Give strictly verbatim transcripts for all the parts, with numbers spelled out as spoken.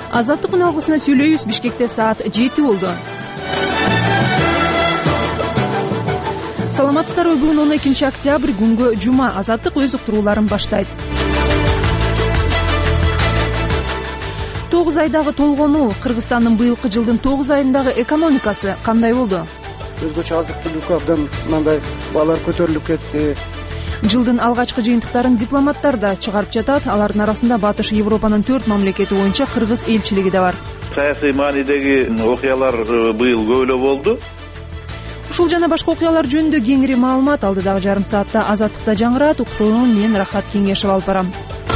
Азаттык үналгысына сүйлөйбүз. Бишкекте саат жети болду. Саламатсыздарбы? Бүгүн он экинчи октябрь, күнгө жума. Азаттык өз уктурууларын баштайт. тогуз айдагы толгонуу. Кыргызстандын быйылкы жылдын тогуз айындагы экономикасы кандай болду? Өзгөчө азык түлүккө абдан мындай баалар көтөрүлүп кетти. Жылдын алгачкы жыйынтыктарын дипломаттар да чыгарып жатат. Алардын арасында Батыш Европанын төрт мамлекети боюнча Кыргыз элчилиги да бар. Саясий маанидеги окуялар быйыл көп эле болду. Ушул жана башка окуялар жөнүндө кеңири маалымат алдыдагы жарым саатта Азаттыкта жаңырат. Уктурууну мен Рахат Кеңешев алып барам.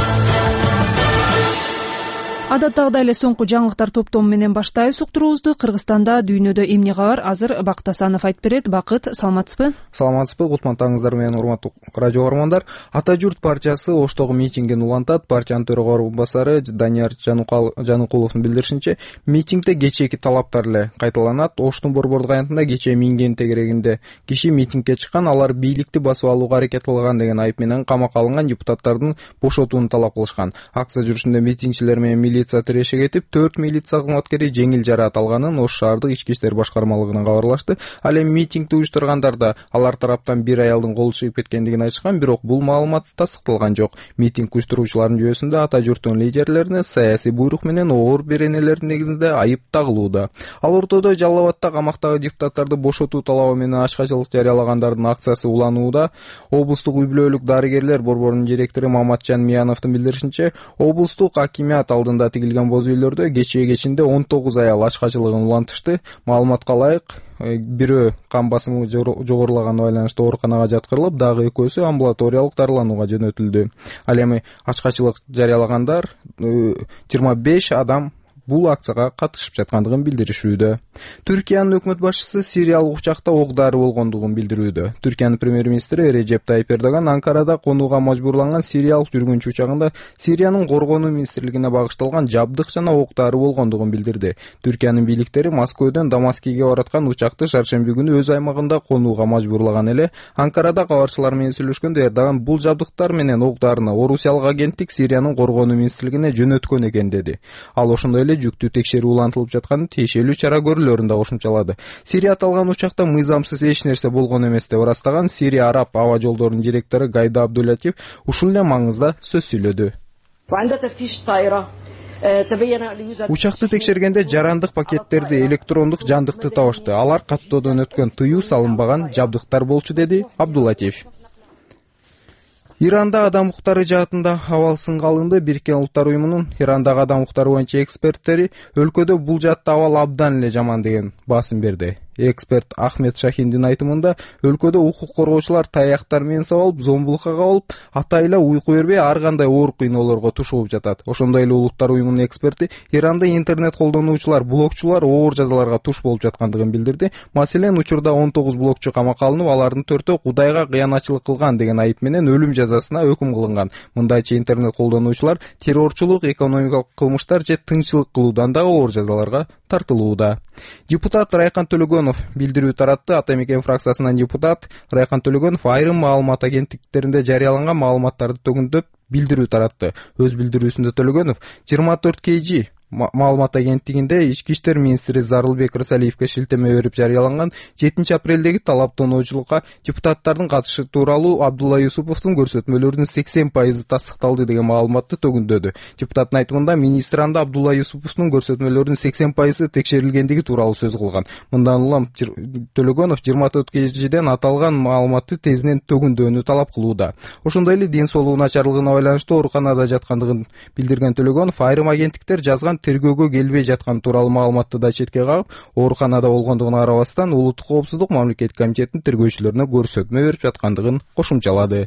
Адаттагыдай эле соңку жаңылыктар топтому менен баштайбыз уктуруубузду. Кыргызстанда дүйнөдө эмне кабар? Азыр Бакыт Асанов айтып берет. Бакыт, саламатсызбы? Саламатсызбы? Кутмандаңыздар менен урматтуу радио көрөрмандар. Ата журт партиясы Оштогу митингин улантат. Партиянын төрага орун басары Данияр Жаныкуловдун билдиришинче, митингде кечээки талаптар эле кайталанат. Оштун борбордук аянтында кечээ Минген тегерегинде киши митингге чыккан, алар бийликти басып алууга аракет кылган деген айып менен камакка алынган депутаттардын бошотууну талап кылышкан. Акция жүрүшүндө митингчилер менен милиция тирешип кетип, төрт милиция кызматкери жеңил жараат алганын Ош шаардык ички иштер башкармалыгынан кабарлашты. Ал эми митингди уюштургандар да алар тараптан бир аялдын колу чыгып кеткендигин айтышкан, бирок бул маалымат тастыкталган жок. Митинг уюштуруучулардын жүйөсүндө ата журттун лидерлерине саясий буйрук менен оор беренелердин негизинде айып тагылууда. Ал ортодо Жалал Абадта камактагы депутаттарды бошотуу талабы менен ачкачылык жарыялагандардын акциясы уланууда. Облустук үй-бүлөлүк дарыгерлер борборунун директору Маматжан Мияновдун билдиришинче, облустук акимият алдында тигилген боз үйлөрдө кечээ кечинде он тогуз аял ачкачылыгын улантышты. Маалыматка ылайык, бирөө кан басымы жогорулаганы байланыштуу ооруканага жаткырылып, дагы экөөсү амбулаториялык дарыланууга жөнөтүлдү. Ал эми ачкачылык жарыялагандар жыйырма беш адам бул акцияга катышып жаткандыгын билдиришүүдө. Түркиянын өкмөт башчысы Сириялык учакта ок-дары болгондугун билдирүүдө. Түркиянын премьер-министри Режеп Тайип Эрдоган Анкарада конууга мажбурланган сириялык жүргүнчү учагында Сириянын коргонуу министрлигине багышталган жабдык жана ок-дары болгондугун билдирди. Түркиянын бийликтери Москвадан Дамаскиге бараткан учакты шаршемби күнү өз аймагында конууга мажбурлаган эле. Анкарада кабарчылар менен сүйлөшкөндө Эрдоган бул жабдыктар менен ок-дарыны орусиялык агенттик Сириянын коргонуу министрлигине жөнөткөн экен деди. Ал ошондой эле жүктүү текшерүү улантылып жатканын, тиешелүү чара көрүүлөрүн да кошумчалады. Сирия аталган учакта мыйзамсыз эч нерсе болгон эмес деп ырастаган Сирия араб аба жолдорунун директору Гайда Абдулатив ушул эле маңызда сөз сүйлөдү. Учакты текшергенде жарандык пакеттерди, электрондук жандыкты табышты. Алар каттоодон өткөн тыюу салынбаган жабдыктар болчу, деди Абдулатив. Иранда адам укуктары жаатында абал сынга алынды. Бириккен Улуттар уюмунун Ирандагы адам укуктары боюнча эксперттери өлкөдө бул жаатта абал абдан эле жаман деген басым берди. Эксперт Ахмед Шахиндин айтымында, өлкөдө укук коргоочулар таяктар менен сабалып, зомбулукка кабылып, атайла уйку бербей ар кандай оор кыйноолорго туш болуп жатат. Ошондой эле Улуттар уюмунун эксперти Иранда интернет колдонуучулар, блогчулар оор жазаларга туш болуп жаткандыгын билдирди. Маселен, учурда он тогуз блогчу камакка алынып, алардын төртөө Кудайга кыянатчылык кылган деген айып менен өлүм жазасына өкүм кылынган. Мындайча интернет колдонуучулар террорчулук, экономикалык кылмыштар же тыңчылык кылуудан да оор жазаларга тартылууда. Депутат Райкан Төлөгөнов билдирүү таратты. Ата Мекен фракциясынан депутат Райкан Төлөгөнов айрым маалымат агенттиктеринде жарыяланган маалыматтарды төгүндөп билдирүү таратты. Өз билдирүүсүндө Төлөгөнов жыйырма төрт кей жи маалымат агенттигинде ички иштер министри Зарылбек Рысалиевке шилтеме берип жарыяланган жетинчи апрелдеги талаптануучулукка депутаттардын катышы тууралуу Абдулла Юсуповдун көрсөтмөлөрүнүн сексен пайызы тастыкталды деген маалыматты төгүндөдү. Депутаттын айтымында, министр анда Абдулла Юсуповдун көрсөтмөлөрүнүн сексен пайызы текшерилгендиги тууралуу сөз кылган. Мындан улам Төлөгөнов жыйырма төрт кей жиден аталган маалыматты тезинен төгүндөөнү талап кылууда. Ошондой эле ден соолугу начарлыгына байланыштуу ооруканада жаткандыгын билдирген Төлөгөнов, айрым агенттиктер жазган тергөөгө келбей жаткан тууралуу маалыматты да четке кагып, ооруканада болгондугуна карабастан Улуттук коопсуздук мамлекеттик комитетинин тергөөчүлөрүнө көрсөтмө берип жаткандыгын кошумчалады.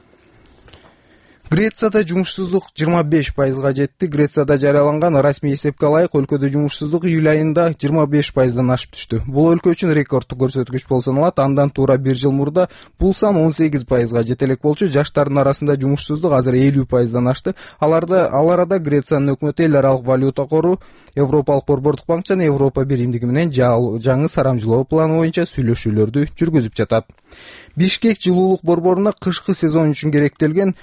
Грецияда жумушсуздук жыйырма беш пайызга жетти. Грецияда жарыяланган расмий эсепке ылайык өлкөдө жумушсуздук июль айында жыйырма беш пайыздан ашып түштү. Бул өлкө үчүн рекордтук көрсөткүч болуп саналат. Андан туура бир жыл мурда бул сан он сегиз пайызга жете элек болчу. Жаштардын арасында жумушсуздук азыр элүү пайыздан ашты. Аларда ал арада Грециянын өкмөтү эл аралык валюта кору, Европалык борбордук банк жана Европа биримдиги менен жаңы сарамжылоо планы боюнча сүйлөшүүлөрдү жүргүзүп жатат. Бишкек жылуулук борборуна кышкы сезон үчүн керектелген көмүрдү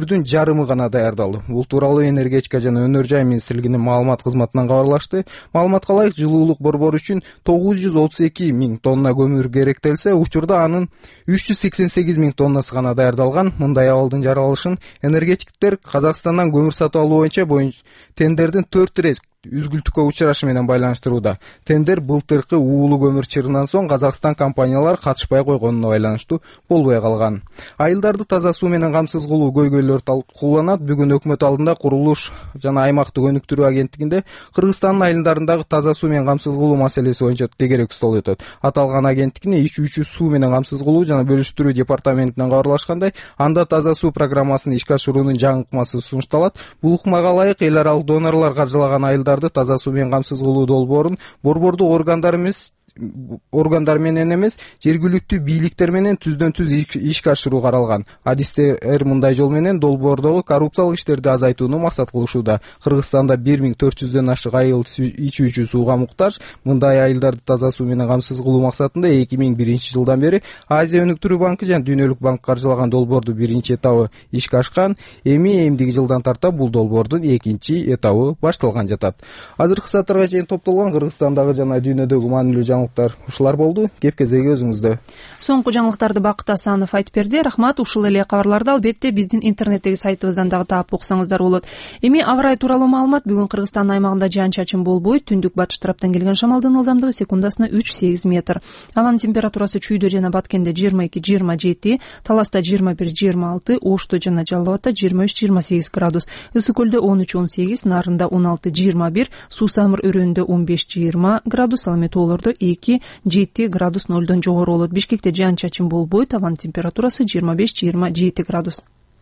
өнүктүрүүнүн жарымы гана даярдалды. Бул тууралуу энергетика жана өнөр жай министрлигинин маалымат кызматынан кабарлашты. Маалыматка ылайык, жылуулук борбору үчүн тогуз жүз отуз эки миң тонна көмүр керектелсе, учурда анын үч жүз сексен сегиз миң тоннасы гана даярдалган. Мындай абалдын жаралышын энергетиктер Казакстандан көмүр сатып алуу боюнча боюнча тендердин төрт ирет үзгүлтүккө учурашы менен байланыштырууда. Тендер былтыркы уулуу көмүр чырынан соң Казакстан компаниялар катышпай койгонуна байланыштуу болбой калган. Айылдарды таза суу менен камсыз кылуу көйгөйлөр талкууланат. Бүгүн өкмөт алдында Курулуш жана аймактык өнүктүрүү агенттигинде Кыргызстандын айылдарындагы таза суу менен камсыз кылуу маселеси боюнча тегерек стол өтөт. Аталган агенттиктин ичүүчү суу менен камсыз кылуу жана бөлүштүрүү департаментинен кабарлашкандай, анда таза суу программасын ишке ашыруунун жаңы ыкмасы сунушталат. Бул ыкмага ылайык эл аралык донорлор каржылаган айылдар таза суу менен камсыз кылуу долбоорун борбордук органдар эмес органдар менен эмес, жергиликтүү бийликтер менен түздөн түз ишке ашыруу каралган. Адистер мындай жол менен долбоордогу коррупциялык иштерди азайтууну максат кылышууда. Кыргызстанда бир миң төрт жүздөн ашык айыл ичүүчү сууга муктаж. Мындай айылдарды таза суу менен камсыз кылуу максатында эки миң биринчи жылдан бери Азия өнүктүрүү банкы жана Дүйнөлүк банк каржылаган долбоордун биринчи этабы ишке ашкан. Эми эмдиги жылдан тарта бул долбоордун экинчи этабы башталган жатат. Азыркы сааттарга чейин топтолгон Кыргызстандагы жана дүйнөдөгү маанилүү жаңылыктар ушулар болду. Кеп кезеги өзүңүздө. Соңку жаңылыктарды Бакыт Асанов айтып берди. Рахмат. Ушул эле кабарларды албетте биздин интернеттеги сайтыбыздан дагы таап окусаңыздар болот. Эми аба ырайы тууралуу маалымат. Бүгүн Кыргызстан аймагында жаан-чачын болбойт. Түндүк батыш тараптан келген шамалдын ылдамдыгы секундасына үч сегиз метр. Абанын температурасы чүйдө жана Баткенде жыйырма эки жыйырма жети, Таласта жыйырма бир жыйырма алты, Ошто жана Жалал Абадта жыйырма үч жыйырма сегиз градус. Ысык көлдө он үч он сегиз, Нарында он алты жыйырма бир, Суу Самыр өрөөнүндө он беш жыйырма градус, ал эми тоолордо эки жети градус нолдон жогору болот. Бишкекте жаан-чачын болбойт. Абанын температурасы жыйырма беш жыйырма жети градус.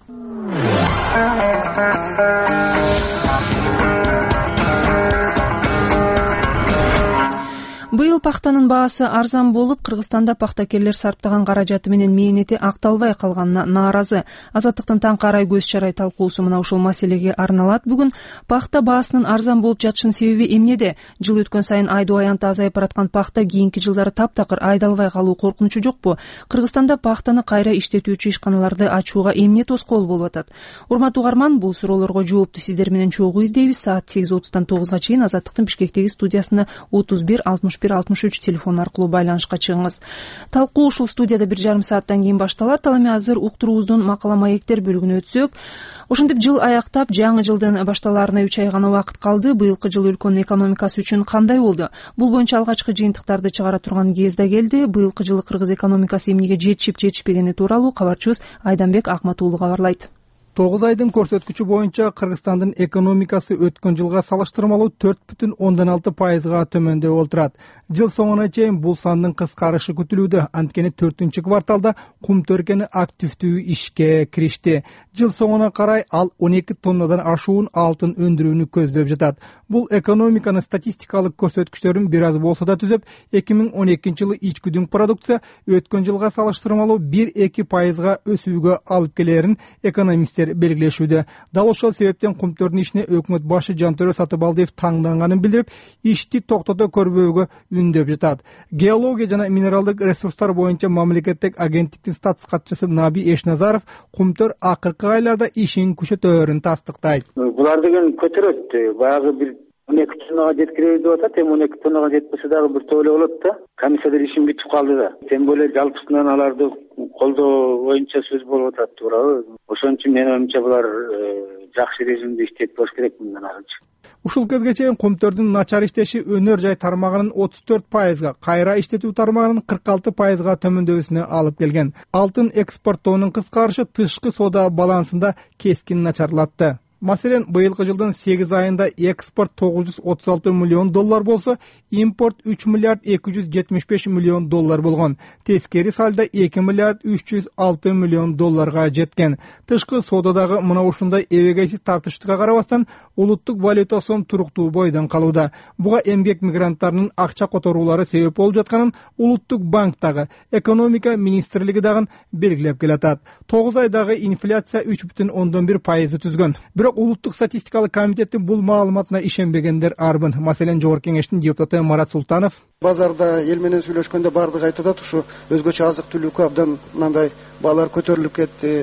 Быйыл пахтанын баасы арзан болуп, Кыргызстанда пахтакерлер сарптаган каражаты менен мээнети акталбай калганына нааразы. Азаттыктын таң карай көз чарай талкуусу мына ушул маселеге арналат. Бүгүн пахта баасынын арзан болуп жатышынын себеби эмнеде? Жыл өткөн сайын айдоо аянты азайып бараткан пахта кийинки жылдары таптакыр айдалбай калуу коркунучу жокпу? Кыргызстанда пахтаны кайра иштетүүчү ишканаларды ачууга эмне тоскоол болуп атат? Урматтуу угарман, бул суроолорго жоопту сиздер менен чогуу издейбиз. Саат сегиз отуздан тогузга чейин Азаттыктын Бишкектеги студиясына отуз бир алтымыш бир алтымыш үч телефон аркылуу байланышка чыгыңыз. Талкуу ушул студияда бир жарым сааттан кийин башталат. Ал эми азыр уктуруубуздун макала маектер бөлүгүнө өтсөк. Ошентип жыл аяктап, жаңы жылдын башталаарына үч ай гана убакыт калды. Быйылкы жыл өлкөнүн экономикасы үчүн кандай болду? Бул боюнча алгачкы жыйынтыктарды чыгара турган кез да келди. Быйылкы жылы кыргыз экономикасы эмнеге жетишип жетишпегени тууралуу кабарчыбыз Айданбек Акмат уулу кабарлайт. тогуз айдын көрсөткүчү боюнча Кыргызстандын экономикасы өткөн жылга салыштырмалуу төрт бүтүн ондон алты пайызга төмөндөп олтурат. Жыл соңуна чейин бул сандын кыскарышы күтүлүүдө. Анткени төртүнчү кварталда кум төркени активдүү ишке киришти. Жыл соңуна карай ал он эки тоннадан ашуун алтын өндүрүүнү көздөп жатат. Бул экономиканын статистикалык көрсөткүчтөрүн бир аз болсо да түзөп, эки миң он экинчи жылы ички дүң продукция өткөн жылга салыштырмалуу бир эки пайызга өсүүгө алып келерин экономисттер белгилешүүдө. Дал ошол себептен кумтөрдүн ишине өкмөт башы Жантөрө Сатыбалдиев таңданганын билдирип, ишти токтото көрбөөгө үндөп жатат. Геология жана минералдык ресурстар боюнча мамлекеттик агенттиктин статс катчысы Наби Эшназаров кумтөр акыркы айларда ишин күчөтөөрүн тастыктайт. Булар деген көтөрөт. Баягы бир он эки тоннага жеткиребиз деп атат. Эми он эки тоннага жетпесе дагы бир тооле болот да. Комиссиялар ишин бүтүп калды да. Тем более жалпысынан аларды колдоо боюнча сөз болуп атат, туурабы? Ошон үчүн менин оюмча булар жакшы режимде иштеп болуш керек мындан арынча. Ушул кезге чейин кумтөрдүн начар иштеши өнөр жай тармагынын отуз төрт пайызга, кайра иштетүү тармагынын кырк алты пайызга төмөндөбүсүнө алып келген. Алтын экспорттоонун кыскарышы тышкы соода балансында кескин начарлатты. Маселен, быйылкы жылдын сегиз айында экспорт тогуз жүз отуз алты миллион доллар болсо, импорт үч миллиард эки жүз жетимиш беш миллион доллар болгон. Тескери сальдо эки миллиард үч жүз алты миллион долларга жеткен. Тышкы соодадагы мына ушундай эбегейсиз тартыштыкка карабастан, улуттук валюта сом туруктуу бойдон калууда. Буга эмгек мигранттарынын акча которуулары себеп болуп жатканын улуттук банк дагы, экономика министрлиги дагы белгилеп келатат. тогуз айдагы инфляция үч бүтүн ондон бир пайызды түзгөн. Бирок улуттук статистикалык комитеттин бул маалыматына ишенбегендер арбын. Маселен, Жогорку Кеңештин депутаты Марат Султанов базарда эл менен сүйлөшкөндө баардыгы айтып атат, ушу өзгөчө азык түлүккө абдан мындай баалар көтөрүлүп кетти.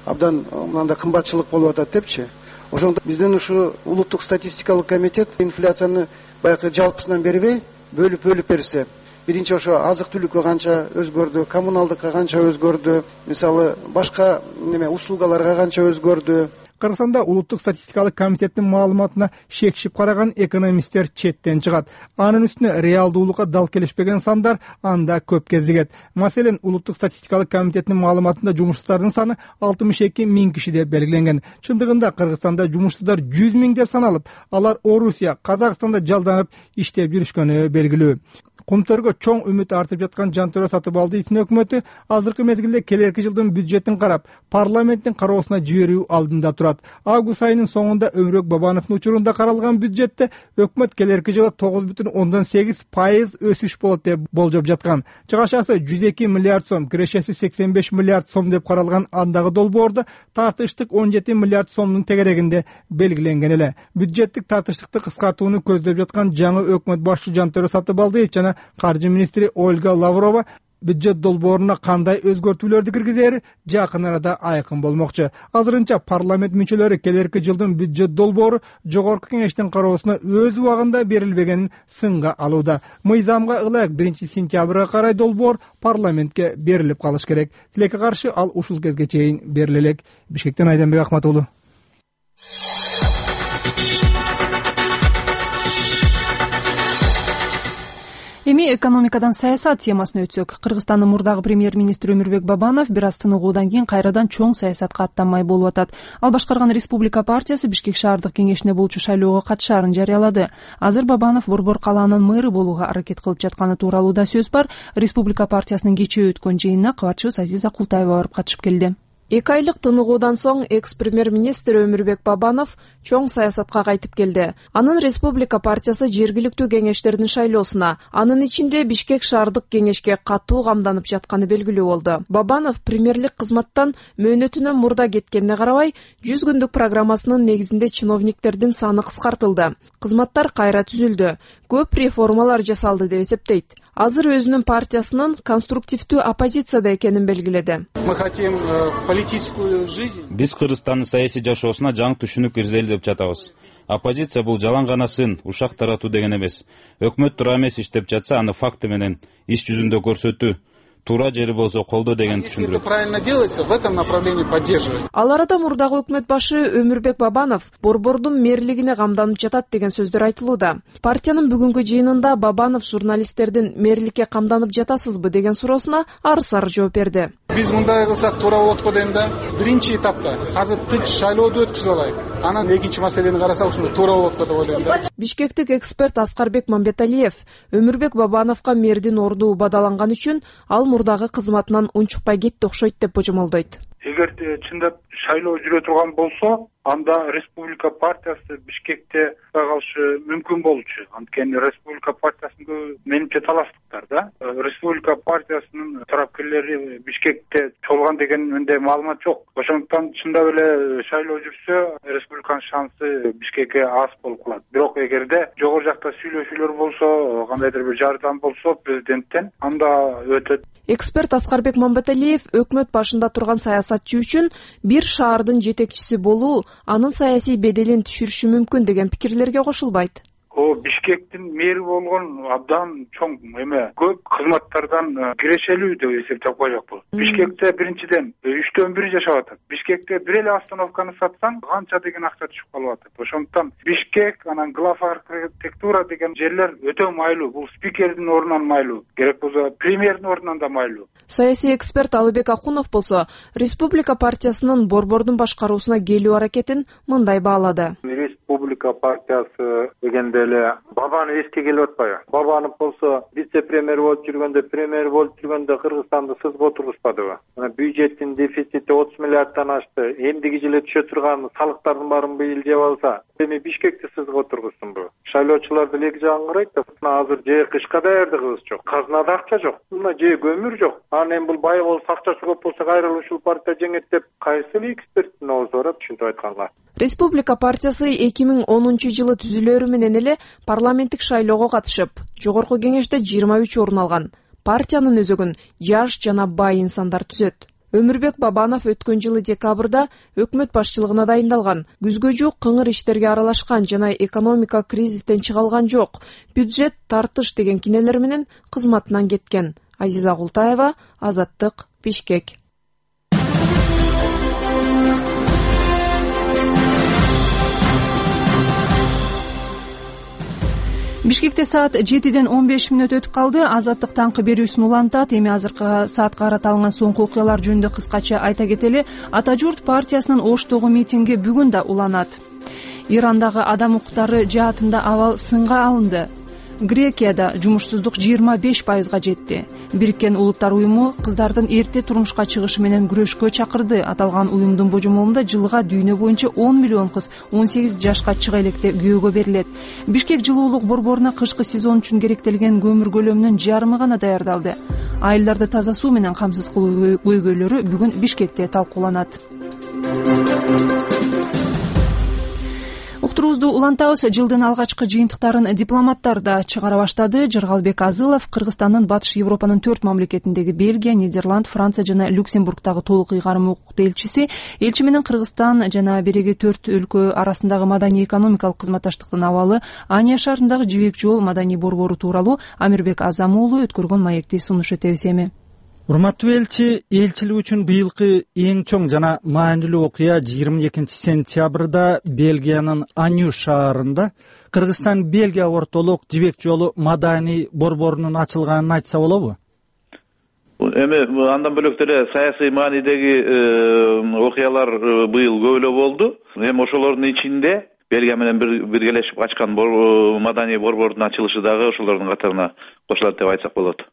абдан мынандай кымбатчылык болуп атат депчи. Ошондо биздин ушу улуттук статистикалык комитет инфляцияны баягы жалпысынан бербей бөлүп-бөлүп берсе, биринчи ошо азык-түлүккө канча өзгөрдү, коммуналдыкка канча өзгөрдү, мисалы башка неме услугаларга канча өзгөрдү. Кыргызстанда улуттук статистикалык комитеттин маалыматына шекшип караган экономисттер четтен чыгат. Анын үстүнө реалдуулукка дал келишпеген сандар анда көп кезигет. Маселен, улуттук статистикалык комитеттин маалыматында жумушсуздардын саны алтымыш эки миң киши деп белгиленген. Чындыгында Кыргызстанда жумушсуздар жүз миң деп саналып, алар Орусия, Казакстанда жалданып иштеп жүрүшкөнү белгилүү. Кумтөргө чоң үмүт артып жаткан Жантөрө Сатыбалдиевдин өкмөтү азыркы мезгилде келерки жылдын бюджетин карап, парламенттин кароосуна жиберүү алдында турат. Август айынын соңунда Өмүрбек Бабановдун учурунда каралган бюджетте өкмөт келерки жылы тогуз бүтүн ондон сегиз пайыз өсүш болот деп болжоп жаткан. Чыгашасы жүз эки миллиард сом, кирешеси сексен беш миллиард сом деп каралган андагы долбоордо тартыштык он жети миллиард сомдун тегерегинде белгиленген эле. Бюджеттик тартыштыкты кыскартууну көздөп жаткан жаңы өкмөт башчы Жантөрө Сатыбалдиев жана каржы министри Ольга Лаврова бюджет долбооруна кандай өзгөртүүлөрдү киргизери жакын арада айкын болмокчу. Азырынча парламент мүчөлөрү келерки жылдын бюджет долбоору жогорку кеңештин кароосуна өз убагында берилбегенин сынга алууда. Мыйзамга ылайык биринчи сентябрга карай долбоор парламентке берилип калыш керек. Тилекке каршы ал ушул кезге чейин бериле элек. Бишкектен Айданбек Акматуулу. Эми экономикадан саясат темасына өтсөк, Кыргызстандын мурдагы премьер-министри Өмүрбек Бабанов бир аз тыныгуудан кийин кайрадан чоң саясатка аттанмай болуп атат. Ал башкарган Республика партиясы Бишкек шаардык кеңешине болчу шайлоого катышаарын жарыялады. Азыр Бабанов Борбор калаанын мэрі болууга аракет кылып жатканы тууралуу да сөз бар. Республика партиясынын кечээ өткөн жыйынына кабарчыбыз Азиза Култаева барып катышып келди. Эки айлык тыныгуудан соң экс-премьер-министр Өмүрбек Бабанов чоң саясатка кайтып келди. Анын Республика партиясы жергиликтүү кеңештердин шайлоосуна, анын ичинде Бишкек шаардык кеңешке катуу камданып жатканы белгилүү болду. Бабанов премьерлик кызматтан мөөнөтүнөн мурда кеткенине карабай, жүз күндүк программасынын негизинде чиновниктердин саны кыскартылды. Кызматтар кайра түзүлдү. Көп реформалар жасалды деп эсептейт. Азыр өзүнүн партиясынын конструктивдүү оппозицияда экенин белгиледи. Мы хотим в политическую жизнь. Биз Кыргызстандын саясий жашоосуна жаңы түшүнүк киргизели деп жатабыз. Оппозиция бул жалаң гана сын, ушак таратуу деген эмес. Өкмөт туура эмес иштеп жатса, аны факты менен иш жүзүндө көрсөтүү, туура жери болсо колдоо деген түшүндүрөт. Если это правильно делается, в этом направлении поддерживать. Ал арада мурдагы өкмөт башы Өмүрбек Бабанов борбордун мэрлигине камданып жатат деген сөздөр айтылууда. Партиянын бүгүнкү жыйынында Бабанов журналисттердин мэрликке камданып жатасызбы деген суроосуна арыз-ар жооп берди. Биз мындай кылсак туура болот го дейм да. Биринчи этапта азыр тынч шайлоодо өткүзүп алайык. Анан экинчи маселени карасак ушуну туура болот го деп ойлойм да. Бишкектик эксперт Аскарбек Мамбеталиев Өмүрбек Бабановго мэрдин орду убадаланган үчүн ал мурдагы кызматынан унчукпай кетти окшойт деп божомолдойт. Эгер чындап шайлоо жүрө турган болсо, анда Республика партиясы Бишкекте калышы мүмкүн болчу. Анткени Республика партиясынын менимче талаштыктар да. Республика партиясынын тарапкерлери Бишкекте чогулган деген менде маалымат жок. Ошондуктан чындап эле шайлоо жүрсө, республиканын шансы Бишкекке аз болуп калат. Бирок эгерде жогору жакта сүйлөшүүлөр болсо, кандайдыр бир жардам болсо президенттен, анда өтөт. Эксперт Аскарбек Мамбеталиев өкмөт башында турган саясатчы үчүн бир шаардын жетекчиси болуу анын саясий беделин түшүрүшү мүмкүн деген пикирлерге кошулбайт. О Бишкектин мэри болгон абдан чоң эме көп кызматтардан кирешелүү деп эсептеп коелук бул. Бишкекте биринчиден үчтөн бир жашап атат. Бишкекте бир эле остановканы сатсаң, канча деген акча түшүп калып атат. Ошондуктан Бишкек, анан глав архитектура деген жерлер өтө майлуу. Бул спикердин ордунан майлуу. Керек болсо премьердин ордунан да майлуу. Саясий эксперт Алыбек Акунов болсо, Республика партиясынын борбордун башкаруусуна келүү аракетин мындай баалады. Республика партиясы дегенде эле Бабанов эске келип атпайбы? Бабанов болсо вице-премьер болуп жүргөндө, премьер болуп жүргөндө Кыргызстанды сызга отургузбадыбы? Мына бюджеттин дефицити отуз миллиардтан ашты. Эмдиги жылы түшө турган салыктардын баарын быйыл жеп алса, эми Бишкекти сызга отургузсунбу? Шайлоочулар деле эки жагын карайт да, азыр же кышка даярдыгыбыз жок, казынада акча жок, мына же көмүр жок. Анан эми бул бай болуп акчасы көп болсо кайра ушул партия жеңет деп кайсы эле эксперттин оозу барат ушинтип айтканга. Республика партиясы эки миң онунчу жылы түзүлөрү менен эле парламенттик шайлоого катышып, жогорку кеңеште жыйырма үч орун алган. Партиянын өзөгүн жаш жана бай инсандар түзөт. Өмүрбек Бабанов өткөн жылы декабрда өкмөт башчылыгына дайындалган. Күзгө жук кыңыр иштерге аралашкан жана экономика кризистен чыга алган жок. Бюджет тартыш деген кинелер менен кызматынан кеткен. Азиза Култаева, Азаттык, Бишкек. Бишкекте саат жетиден он беш мүнөт өтүп калды. Азаттык таңкы берүүсүн улантат. Эми азыркы саатка каратылган соңку окуялар жөнүндө кыскача айта кетели. Ата журт партиясынын Оштогу митинги бүгүн да уланат. Ирандагы адам укуктары жаатында абал сынга алынды. Грекияда жумушсуздук жыйырма беш пайызга жетти. Бириккен Улуттар уюму кыздардын эрте турмушка чыгышы менен күрөшкө чакырды. Аталган уюмдун божомолунда жылга дүйнө боюнча он миллион кыз он сегиз жашка чыга электе күйөөгө берилет. Бишкек жылуулук борборуна кышкы сезон үчүн керектелген көмүр көлөмүнүн жарымы гана даярдалды. Айылдарды таза суу менен камсыз кылуу көйгөйлөрү бүгүн Бишкекте талкууланат. Уктуруубузду улантабыз. Жылдын алгачкы жыйынтыктарын дипломаттар да чыгара баштады. Жыргалбек Азылов Кыргызстандын Батыш Европанын төрт мамлекетиндеги Бельгия, Нидерланд, Франция жана Люксембургдагы толук ыйгарым укуктуу элчиси, элчи менен Кыргызстан жана береги төрт өлкө арасындагы маданий экономикалык кызматташтыктын абалы, Ания шаарындагы Жибек жол маданий борбору тууралуу Амирбек Азам уулу өткөргөн маекти сунуш этебиз эми. Урматтуу элчи, элчилик үчүн быйылкы эң чоң жана маанилүү окуя жыйырма экинчи сентябрда Бельгиянын Аню шаарында Кыргызстан Бельгия ортолук жибек жолу маданий борборунун ачылганын айтса болобу? Эми андан бөлөк деле саясий маанидеги окуялар быйыл көп эле болду. Эми ошолордун ичинде Бельгия менен биргелешип ачкан маданий борбордун ачылышы дагы ошолордун катарына кошулат деп айтсак болот.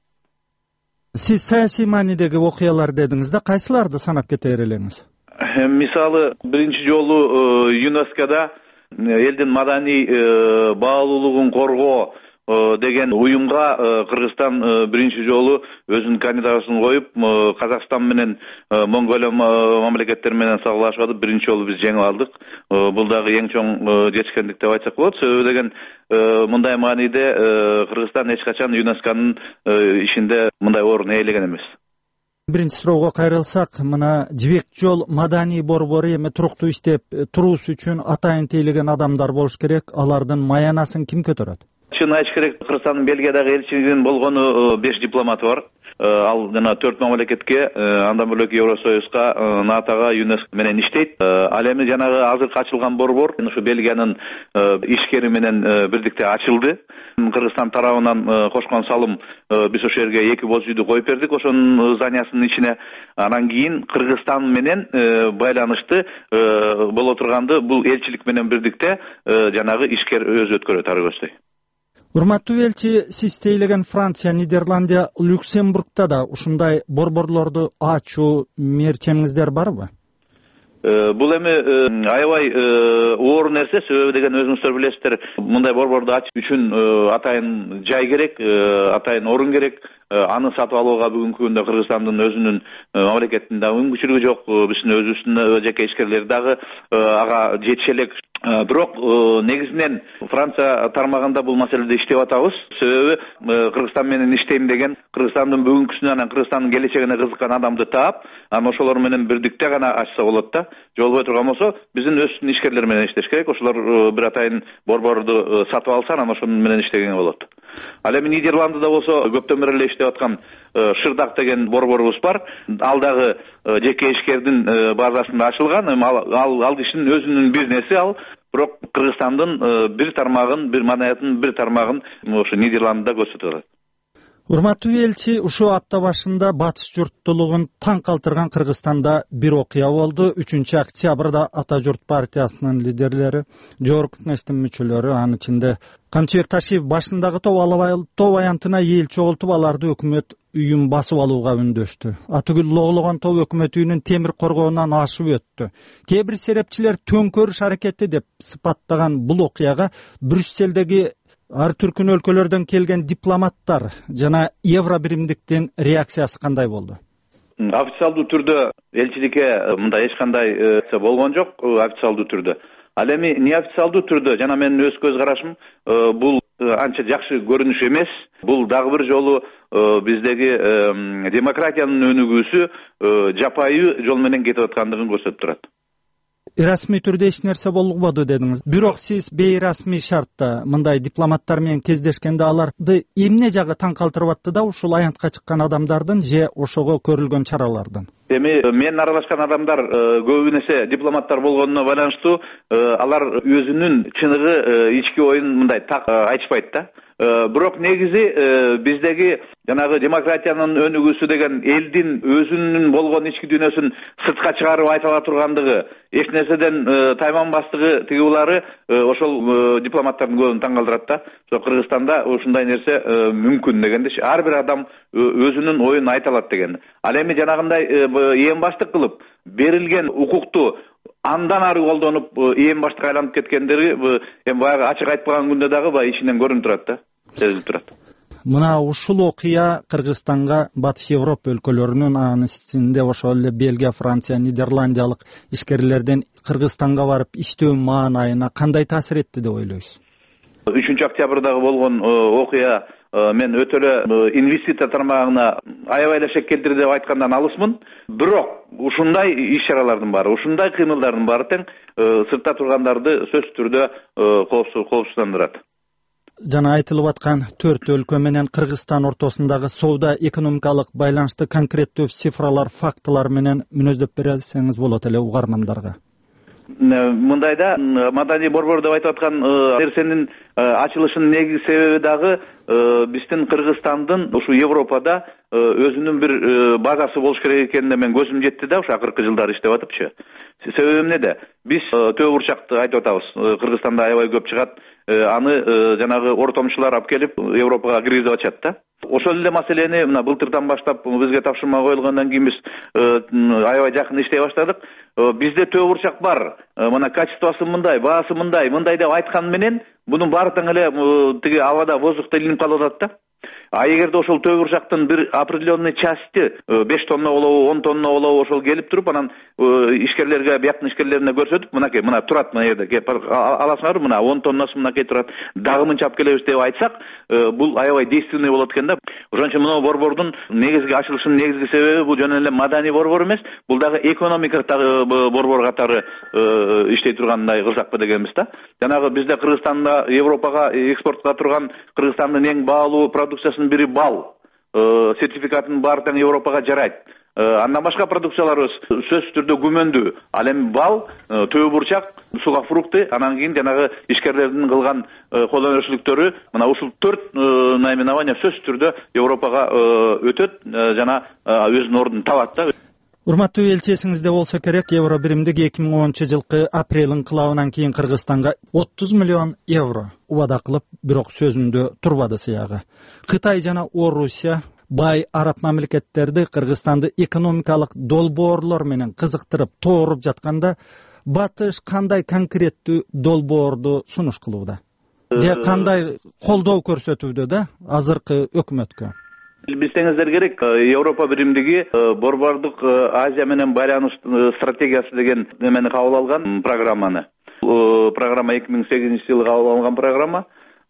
Сиз саясий маанидеги окуялар дедиңиз да, кайсыларды санап кете берелеңиз? Мисалы, биринчи жолу ЮНЕСКОда элдин маданий баалуулугун коргоо деген уюмга Кыргызстан биринчи жолу өзүнүн кандидатурасын коюп, Казакстан менен Монголия мамлекеттери менен салгылашып атып, биринчи жолу биз жеңип алдык. Бул дагы эң чоң жетишкендик деп айтсак болот. Себеби деген мындай мааниде Кыргызстан эч качан ЮНЕСКонун ишинде мындай орун ээлеген эмес. Биринчи суроого кайрылсак, мына жибек жол маданий борбору эми туруктуу иштеп туруусу үчүн атайын тейлеген адамдар болуш керек. Алардын маянасын ким көтөрөт? Чын айтыш керек, Кыргызстандын Бельгиядагы элчилигинин болгону беш дипломаты бар. Ал жана төрт мамлекетке, андан бөлөк Евросоюзга, НАТОга, ЮНЕСКО менен иштейт. Ал эми жанагы азыркы ачылган борбор ушу Бельгиянын ишкери менен бирдикте ачылды. Кыргызстан тарабынан кошкон салым биз ошол жерге эки боз үйдү коюп бердик, ошонун зданиясынын ичине. Анан кийин Кыргызстан менен байланышты боло турганды бул элчилик менен бирдикте жанагы ишкер өзү өткөрөт ары көздөй. Урматтуу элчи, сиз тейлеген Франция, Нидерландия, Люксембургда да ушундай борборлорду ачуу мерчемиңиздер барбы? Бул эми аябай оор нерсе, себеби деген өзүңүздөр билесиздер, мындай борборду ачуу үчүн атайын жай керек, атайын орун керек. Аны сатып алууга бүгүнкү күндө Кыргызстандын өзүнүн мамлекетинде мүмкүнчүлүгү жок. Биздин өзүбүздүн жеке ишкерлер дагы ага жетише элек. Бирок негизинен Франция тармагында бул маселеде иштеп атабыз. Себеби Кыргызстан менен иштейм деген, Кыргызстандын бүгүнкүсүнө анан Кыргызстандын келечегине кызыккан адамды таап, анан ошолор менен бирдикте гана ачса болот да. Жолбой турган болсо, биздин өзүбүздүн ишкерлер менен иштеш керек. Ошолор бир атайын борборду сатып алса, анан ошонун менен иштеген болот. Ал эми Нидерландыда болсо, көптөн бери эле иштеп аткан Шырдак деген борборубуз бар. Ал дагы жеке ишкердин базасында ачылган. Ал ал кишинин өзүнүн бизнеси ал. Бирок Кыргызстандын бир тармагын, бир маданиятынын бир тармагын ошо Нидерландыда көрсөтүп атат. Урматтуу элчи, ушул апта башында батыш журттуулугун таң калтырган Кыргызстанда бир окуя болду. үчүнчү октябрда Ата журт партиясынын лидерлери, жогорку кеңештин мүчөлөрү, анын ичинде Камчыбек Ташиев башындагы топ аянтына эл чогултуп, аларды өкмөт үйүн басып алууга үндөштү. Атүгүл логологон топ өкмөт үйүнүн темир коргоонан ашып өттү. Кээ бир серепчилер төңкөрүш аракети деп сыпаттаган бул окуяга Брюсселдеги ар түркүн өлкөлөрдөн келген дипломаттар жана евро биримдиктин реакциясы кандай болду? Официалдуу түрдө элчиликке мындай эч кандай болгон жок. Официалдуу түрдө Ал эми неофициалдуу түрдө жана менин өз көз карашым бул анча жакшы көрүнүш эмес. Бул дагы бир жолу биздеги демократиянын өнүгүүсү жапайы жол менен кетип аткандыгын көрсөтүп турат. Расмий түрдө эч нерсе болбоду дедиңиз. Бирок сиз бейрасмий шартта мындай дипломаттар менен кездешкенде аларды эмне жагы таң калтырып атты да ушул аянтка чыккан адамдардын же ошого көрүлгөн чаралардын? Эми менин аралашкан адамдар көбүнесе дипломаттар болгонуна байланыштуу алар өзүнүн чыныгы ички оюн мындай так айтышпайт да. Бирок негизи биздеги жанагы демократиянын өнүгүүсү деген элдин өзүнүн болгон ички дүйнөсүн сыртка чыгарып айта ала тургандыгы, эч нерседен тайманбастыгы тиги булары ошол дипломаттардын көбүн таң калтырат да. Ошо Кыргызстанда ушундай нерсе мүмкүн дегенде ар бир адам өзүнүн оюн айта алат деген. Ал эми жанагындай эң баштык кылып берилген укукту андан ары колдонуп эң баштык айланып кеткендери эми баягы ачык айтпаган күндө дагы баягы ичинен көрүнүп турат да, сезилип турат. Мына ушул окуя Кыргызстанга Батыш Европа өлкөлөрүнүн, анын ичинде ошол эле Бельгия, Франция, Нидерландиялык ишкерлерден Кыргызстанга барып иштөө маанайына кандай таасир этти деп ойлойсуз? үчүнчү октябрдагы болгон окуя мен өтө эле инвестиция тармагына аябай эле шек келтирди деп айткандан алысмын. Бирок ушундай иш-чаралардын баары, ушундай кыймылдардын баары тең сыртта тургандарды сөзсүз түрдө коопсуздандырат. Жана айтылып аткан төрт өлкө менен Кыргызстан ортосундагы соода экономикалык байланышты конкреттүү цифралар, фактылар менен мүнөздөп берсеңиз болот эле угармандарга. Мындайда маданий борбор деп айтып аткан нерсенин ачылышынын негизги себеби дагы биздин Кыргызстандын ушу Европада өзүнүн бир базасы болуш керек экенине мен көзүм жетти да, ушу акыркы жылдары иштеп атыпчы. Себеби эмнеде? Биз төө бурчакты айтып атабыз. Кыргызстанда аябай көп чыгат. Аны жанагы ортомчулар алып келип Европага киргизип атышат да. Ошол эле маселени мына былтырдан баштап бизге тапшырма коюлгандан кийин биз аябай жакын иштей баштадык. Бизде төө бурчак бар. Мына качествосы мындай, баасы мындай, мындай деп айткан менен бунун баары тең эле тиги абада воздухта илинип калып атат да. А эгерде ошол төө бурчактын бир определенный части беш тонна болобу, он тонна болобу ошол келип туруп, анан ишкерлерге, бияктын ишкерлерине көрсөтүп, мынакей, мына турат, мына жерде кеп аласыңарбы, мына он тоннасы мынакей турат, дагы мынча алып келебиз деп айтсак, бул аябай действенный болот экен да. Ошон үчүн мына борбордун негизги ачылышынын негизги себеби бул жөн эле маданий борбор эмес, бул дагы экономика борбор катары иштей тургандай кылсакпы дегенбиз да. Жанагы бизде Кыргызстанда Европага экспортко турган Кыргызстандын эң баалуу продукциясынын бири бал. Сертификатын баары тең Европага жарайт. Андан башка продукцияларыбыз сөзсүз түрдө күмөндүү. Ал эми бал, төө бурчак, суга фрукты, анан кийин жанагы ишкерлердин кылган кол өнөрчүлүктөрү мына ушул төрт наименование сөзсүз түрдө Европага өтөт жана өзүнүн ордун табат да. Урматтуу элчи, эсиңизде болсо керек, евро биримдик эки миң онунчу жылкы апрель инкылабынан кийин Кыргызстанга отуз миллион евро убада кылып, бирок сөзүндө турбады сыягы. Кытай жана Орусия бай араб мамлекеттерди Кыргызстанды экономикалык долбоорлор менен кызыктырып, тооруп жатканда, Батыш кандай конкреттүү долбоорду сунуш кылууда? Же кандай колдоо көрсөтүүдө да азыркы өкмөткө? Билсеңиздер керек, Европа биримдиги борбордук Азия менен байланыш стратегиясы деген немени кабыл алган программаны. Программа эки миң сегизинчи жылы кабыл алынган программа.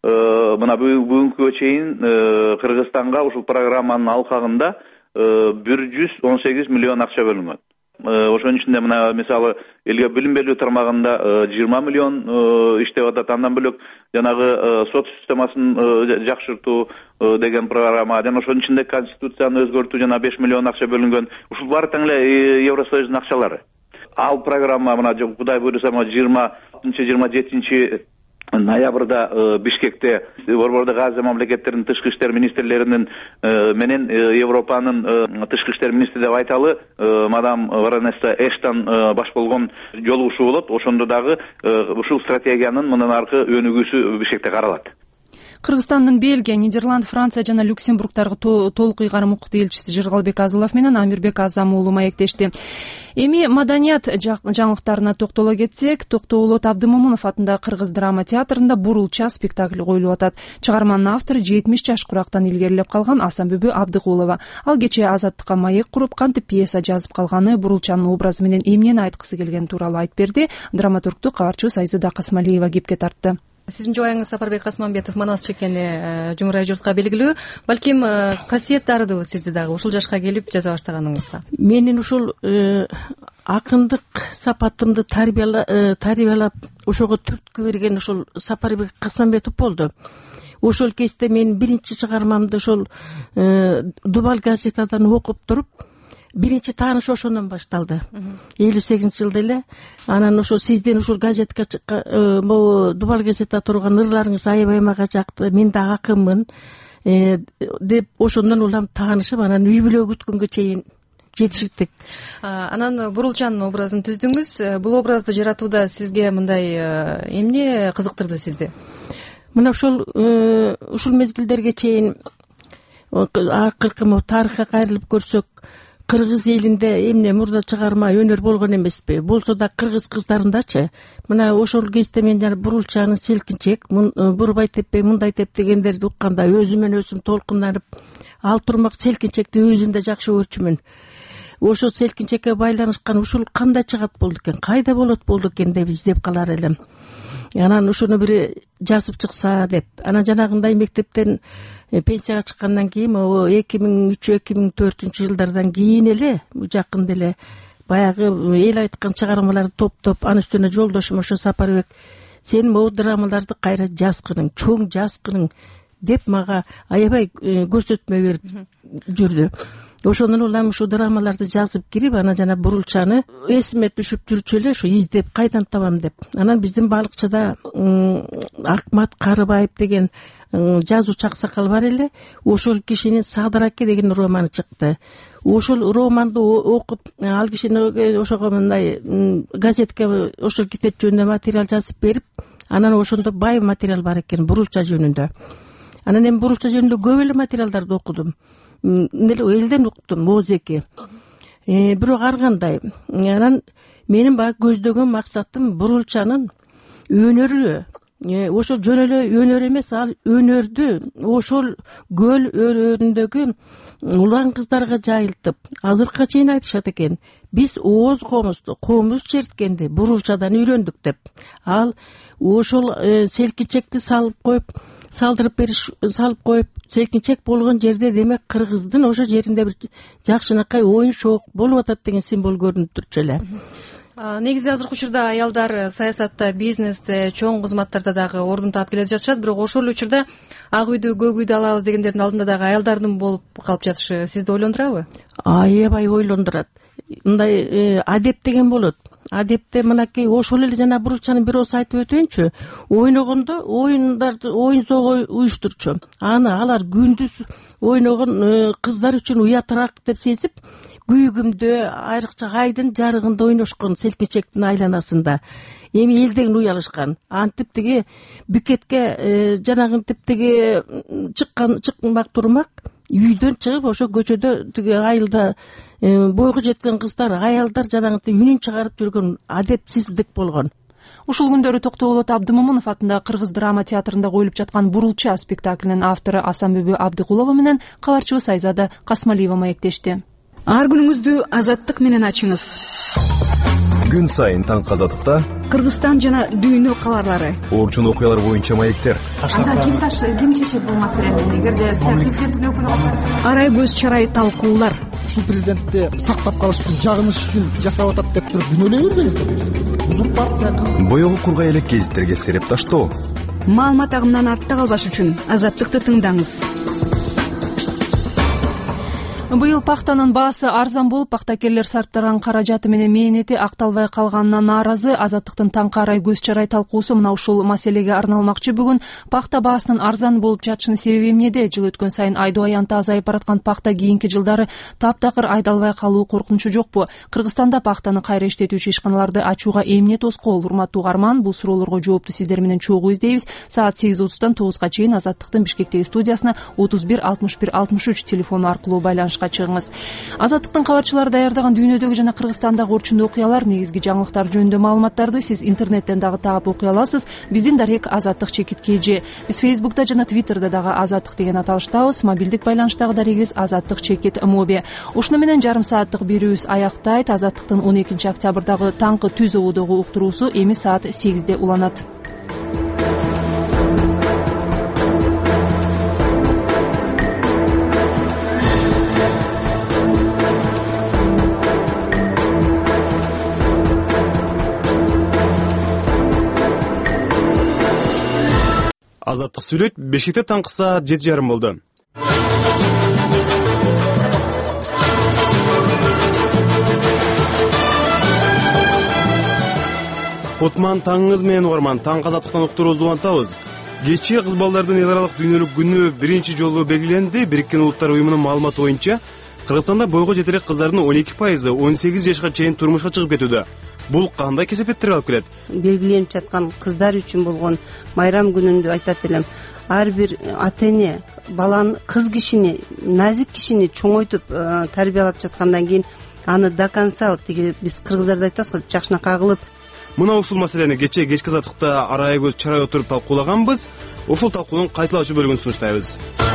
Мына бүгүнкүгө чейин Кыргызстанга ушул программанын алкагында бир жүз он сегиз миллион акча бөлүнгөн. Ошонун ичинде мына мисалы элге билим берүү тармагында жыйырма миллион иштеп атат. Андан бөлөк жанагы сот системасын жакшыртуу деген программа, жана ошонун ичинде конституцияны өзгөртүү жана беш миллион акча бөлүнгөн. Ушул баары тең эле Евросоюздун акчалары. Ал программа мына Кудай буйруса жыйырма алтынчы жыйырма жетинчи ноябрда Бишкекте борбордук Азия мамлекеттеринин тышкы иштер министрлеринин менен Европанын тышкы иштер министри деп айталы мадам Баронесса Эштон баш болгон жолугушуу болот. Ошондо дагы ушул стратегиянын мындан аркы өнүгүүсү Бишкекте каралат. Кыргызстандын Бельгия, Нидерланд, Франция жана Люксембургдагы толук ыйгарым укуктуу элчиси Жыргалбек Азылов менен Амирбек Азам уулу маектешти. Эми маданият жаңылыктарына токтоло кетсек, Токтоолот Абдымомунов атындагы Кыргыз драма театрында Бурулча спектакли коюлуп атат. Чыгарманын автору жетимиш жаш курактан илгерилеп калган Асанбүбү Абдыкулова. Ал кечээ Азаттыкка маек куруп, кантип пьеса жазып калганы, Бурулчанын образы менен эмнени айткысы келгени тууралуу айтып берди. Драматургду кабарчыбыз Айзада Касмалиева кепке тартты. Сиздин жубайыңыз Сапарбек Касманбетов манас чекени жумурай журтка белгилүү. Балким касиет дарыдыбы сизди дагы ушул жашка келип жаза баштаганыңызга? Менин ушул акындык сапатымды тарбиялап ошого түрткү берген ушул Сапарбек Касманбетов болду. Ошол кезде мен биринчи чыгармамды ошол Дубал газетадан окуп туруп, биринчи тааныш ошондон башталды. элүү сегизинчи жылда эле. Анан ошо сиздин ушул газетке могу Дубал газетада турган ырларыңыз аябай мага жакты, мен да акынмын деп ошондон улам таанышып, анан үй бүлө күткөнгө чейин жетиштик. Анан Бурулчанын образын түздүңүз. Бул образды жаратууда сизге мындай эмне кызыктырды сизди? Мына ушул ушул мезгилдерге чейин акыркы тарыхка кайрылып көрсөк, кыргыз элинде эмне мурда чыгарма өнөр болгон эмеспи? Болсо да кыргыз кыздарындачы. Мына ошол кезде мен жана Бурулчанын селкинчек, бурбай теппей мындай теп дегендерди укканда өзүмөн өзүм толкунданып, ал турмак селкинчекти өзүм да жакшы көрчүмүн. Ошо селкинчекке байланышкан ушул кандай чыгат болду экен, кайда болот болду экен деп издеп калар элем. Анан ушуну бир жазып чыкса деп. Анан жанагындай мектептен пенсияга чыккандан кийин эки миң үч эки миң төртүнчү жылдардан кийин эле жакында эле баягы эл айткан чыгармаларды топтоп, анын үстүнө жолдошум ошо Сапарбек, сен могу драмаларды кайра жазгының, чоң жазгының деп мага аябай көрсөтмө берип жүрдү. Ошондон улам ушу драмаларды жазып кирип, анан жана Бурулчаны эсиме түшүп жүрчү эле ушу издеп кайдан табам деп. Анан биздин балыкчыда Акмат Карыбаев деген жазуучу аксакал бар эле. Ошол кишинин Садыраке деген романы чыкты. Ошол романды окуп, ал кишини ошого мындай газетке ошол китеп жөнүндө материал жазып берип, анан ошондо бай материал бар экен Бурулча жөнүндө. Анан эми Бурулча жөнүндө көп эле материалдарды окудум. Элден уктум оозеки. Бирок ар кандай. Анан менин баягы көздөгөн максатым Бурулчанын өнөрү. Ошол жөн эле өнөр эмес, ал өнөрдү ошол көл өрөөнүндөгү улан кыздарга жайылтып, азыркыга чейин айтышат экен, биз ооз комузду, комуз черткенди Бурулчадан үйрөндүк деп. Ал ошол селкинчекти салып коюп, салдырып бериш, салып коюп, селкинчек болгон жерде демек кыргыздын ошо жеринде бир жакшынакай оюн шоок болуп атат деген символ көрүнүп турчу эле. Негизи азыркы учурда аялдар саясатта, бизнесте, чоң кызматтарда дагы ордун таап келе жатышат, бирок ошол учурда ак үйдү, көк үйдү алабыз дегендердин алдында дагы аялдардын болуп калып жатышы сизди ойлондурабы? Аябай ойлондурат. Мындай адеп деген болот. Адепте мынакей ошол эле жана Бурулчанын бир ооз айтып өтөйүнчү. Ойногондо оюндарды, оюн зоого уюштурчу. Аны алар күндүз ойногон кыздар үчүн уятыраак деп сезип, күйгүмдө, айрыкча айдын жарыгында ойношкон селкинчектин айланасында. Эми элден уялышкан. Антип тиги бүкетке жанагы типтеги чыккан чыкмак турмак үйдөн чыгып ошо көчөдө тиги айылда бойго жеткен кыздар, аялдар жанагынтип үнүн чыгарып жүргөн адепсиздик болгон. Ушул күндөрү Токтоолот Абдымомунов атындагы Кыргыз драма театрында коюлуп жаткан Бурулча спектаклинин автору Асанбүбү Абдыкулова менен кабарчыбыз Айзада Касмалиева маектешти. Ар күнүңүздү азаттык менен ачыңыз. Күн сайын таң азаттыкта Кыргызстан жана дүйнө кабарлары, орчун окуялар боюнча маектер. Анда ким таш ким чечет бул маселени? Эгерде президенттин өкүлү арай көз чарай талкуулар. Ушул президентти сактап калыш үчүн, жагыныш үчүн жасап атат деп туруп күнөөлөй бербеңиздер. Узурпация. Боёгу кургай элек гезиттерге сереп таштоо. Маалымат агымынан артта калбаш үчүн азаттыкты тыңдаңыз. Быйыл пахтанын баасы арзан болуп, пахтакерлер сарптаган каражаты менен мээнети акталбай калганына нааразы. Азаттыктын таңкы арай көз чарай талкуусу мына ушул маселеге арналмакчы. Бүгүн пахта баасынын арзан болуп жатышынын себеби эмнеде? Жыл өткөн сайын айдоо аянты азайып бараткан пахта кийинки жылдары таптакыр айдалбай калуу коркунучу жокпу? Кыргызстанда пахтаны кайра иштетүүчү ишканаларды ачууга эмне тоскоол? Урматтуу угарман, бул суроолорго жоопту сиздер менен чогуу издейбиз. Саат сегиз отуздан тогузга чейин Азаттыктын Бишкектеги студиясына отуз бир алтымыш бир алтымыш үч телефону аркылуу байланышка чыгыңыз. Азаттыктын кабарчылары даярдаган дүйнөдөгү жана Кыргызстандагы орчундуу окуялар, негизги жаңылыктар жөнүндө маалыматтарды сиз интернеттен дагы таап окуй аласыз. Биздин дарек Азаттык чекит kg. Биз Фейсбукта жана Твиттерде дагы Азаттык деген аталыштабыз. Мобилдик байланыштагы дарегибиз Азаттык чекит моби. Ушуну менен жарым сааттык берүүбүз аяктайт. Азаттыктын он экинчи октябрдагы таңкы түз ободогу уктуруусу эми саат сегизде уланат. Азаттык сүйлөйт. Бешикте таңкы саат жети жарым болду. Кутман таңыңыз менен угарман, таң Азаттыктан уктуруубузду улантабыз. Кечээ кыз балдардын эл аралык дүйнөлүк күнү биринчи жолу белгиленди. Бириккен Улуттар уюмунун маалыматы боюнча, Кыргызстанда бойго жетелек кыздардын он эки пайызы он сегиз жашка чейин турмушка чыгып кетүүдө. Бул кандай кесепеттерге алып келет? Белгиленип жаткан кыздар үчүн болгон майрам күнүндө айтат элем. Ар бир ата эне баланы, кыз кишини, назик кишини чоңойтуп тарбиялап жаткандан кийин аны до конца тиги биз кыргыздарда айтабыз го, жакшына кагылып. Мына ушул маселени кечээ кечки Азаттыкта арай көз чарай отуруп талкуулаганбыз. Ушул талкуунун кайталаачу бөлүгүн сунуштайбыз.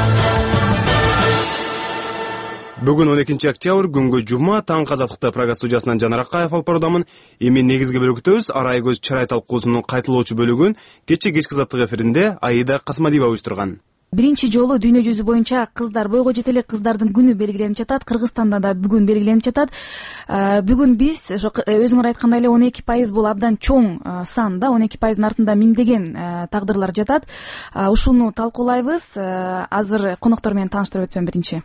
Бүгүн он экинчи октябрь, күнгө жума, таң Азаттыкта программа студиясынан Жанар Акаев алып баруудамын. Эми негизги бөлүктөбүз арай көз чарай талкуусунун кайталоочу бөлүгүн кечээ кечки Азаттык эфиринде Аида Касмадиева уюштурган. Биринчи жолу дүйнө жүзү боюнча кыздар, бойго жетелек кыздардын күнү белгиленип жатат. Кыргызстанда да бүгүн белгиленип жатат. Бүгүн биз өзүңөр айткандай эле он эки пайыз бул абдан чоң сан да, он эки пайыздын артында миңдеген тагдырлар жатат. Ушуну талкуулайбыз. Азыр коноктор менен тааныштырып өтсөм биринчи.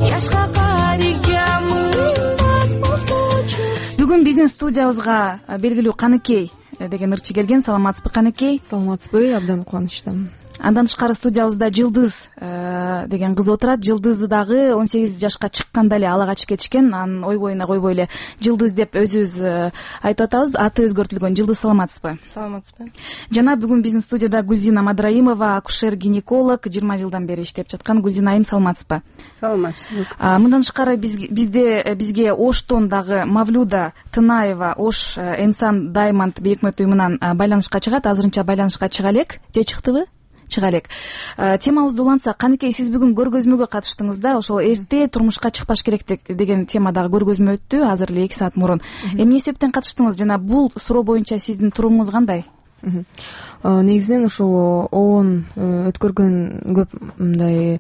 Бүгүн биздин студиябызга белгилүү Каныкей деген ырчы келген. Саламатсызбы, Каныкей? Саламатсызбы, абдан кубанычтамын. Андан тышкары студиябызда Жылдыз деген кыз отурат. Жылдызды дагы он сегиз жашка чыкканда эле ала качып кетишкен. Анын ой боюна койбой эле Жылдыз деп өзүбүз айтып атабыз. Аты өзгөртүлгөн. Жылдыз, саламатсызбы? Саламатсызбы. Жана бүгүн биздин студияда Гүлзина Мадраимова, акушер-гинеколог, жыйырма жылдан бери иштеп жаткан. Гүлзина айым, саламатсызбы? Саламатсызбы. Мындан тышкары бизде бизге Оштон дагы Мавлюда Тынаева, Ош Энсан Даймонд бейөкмөт уюмунан байланышка чыгат. Азырынча байланышка чыга элек. Же чыктыбы? Чыга элек. Темабызды улантсак, Каныкей, сиз бүгүн көргөзмөгө катыштыңыз да, ошол эрте турмушка чыкпаш керек деген темадагы көргөзмө өттү азыр эле эки саат мурун. Эмне себептен катыштыңыз жана бул суроо боюнча сиздин турумуңуз кандай? Негизинен ушул ООН өткөргөн көп мындай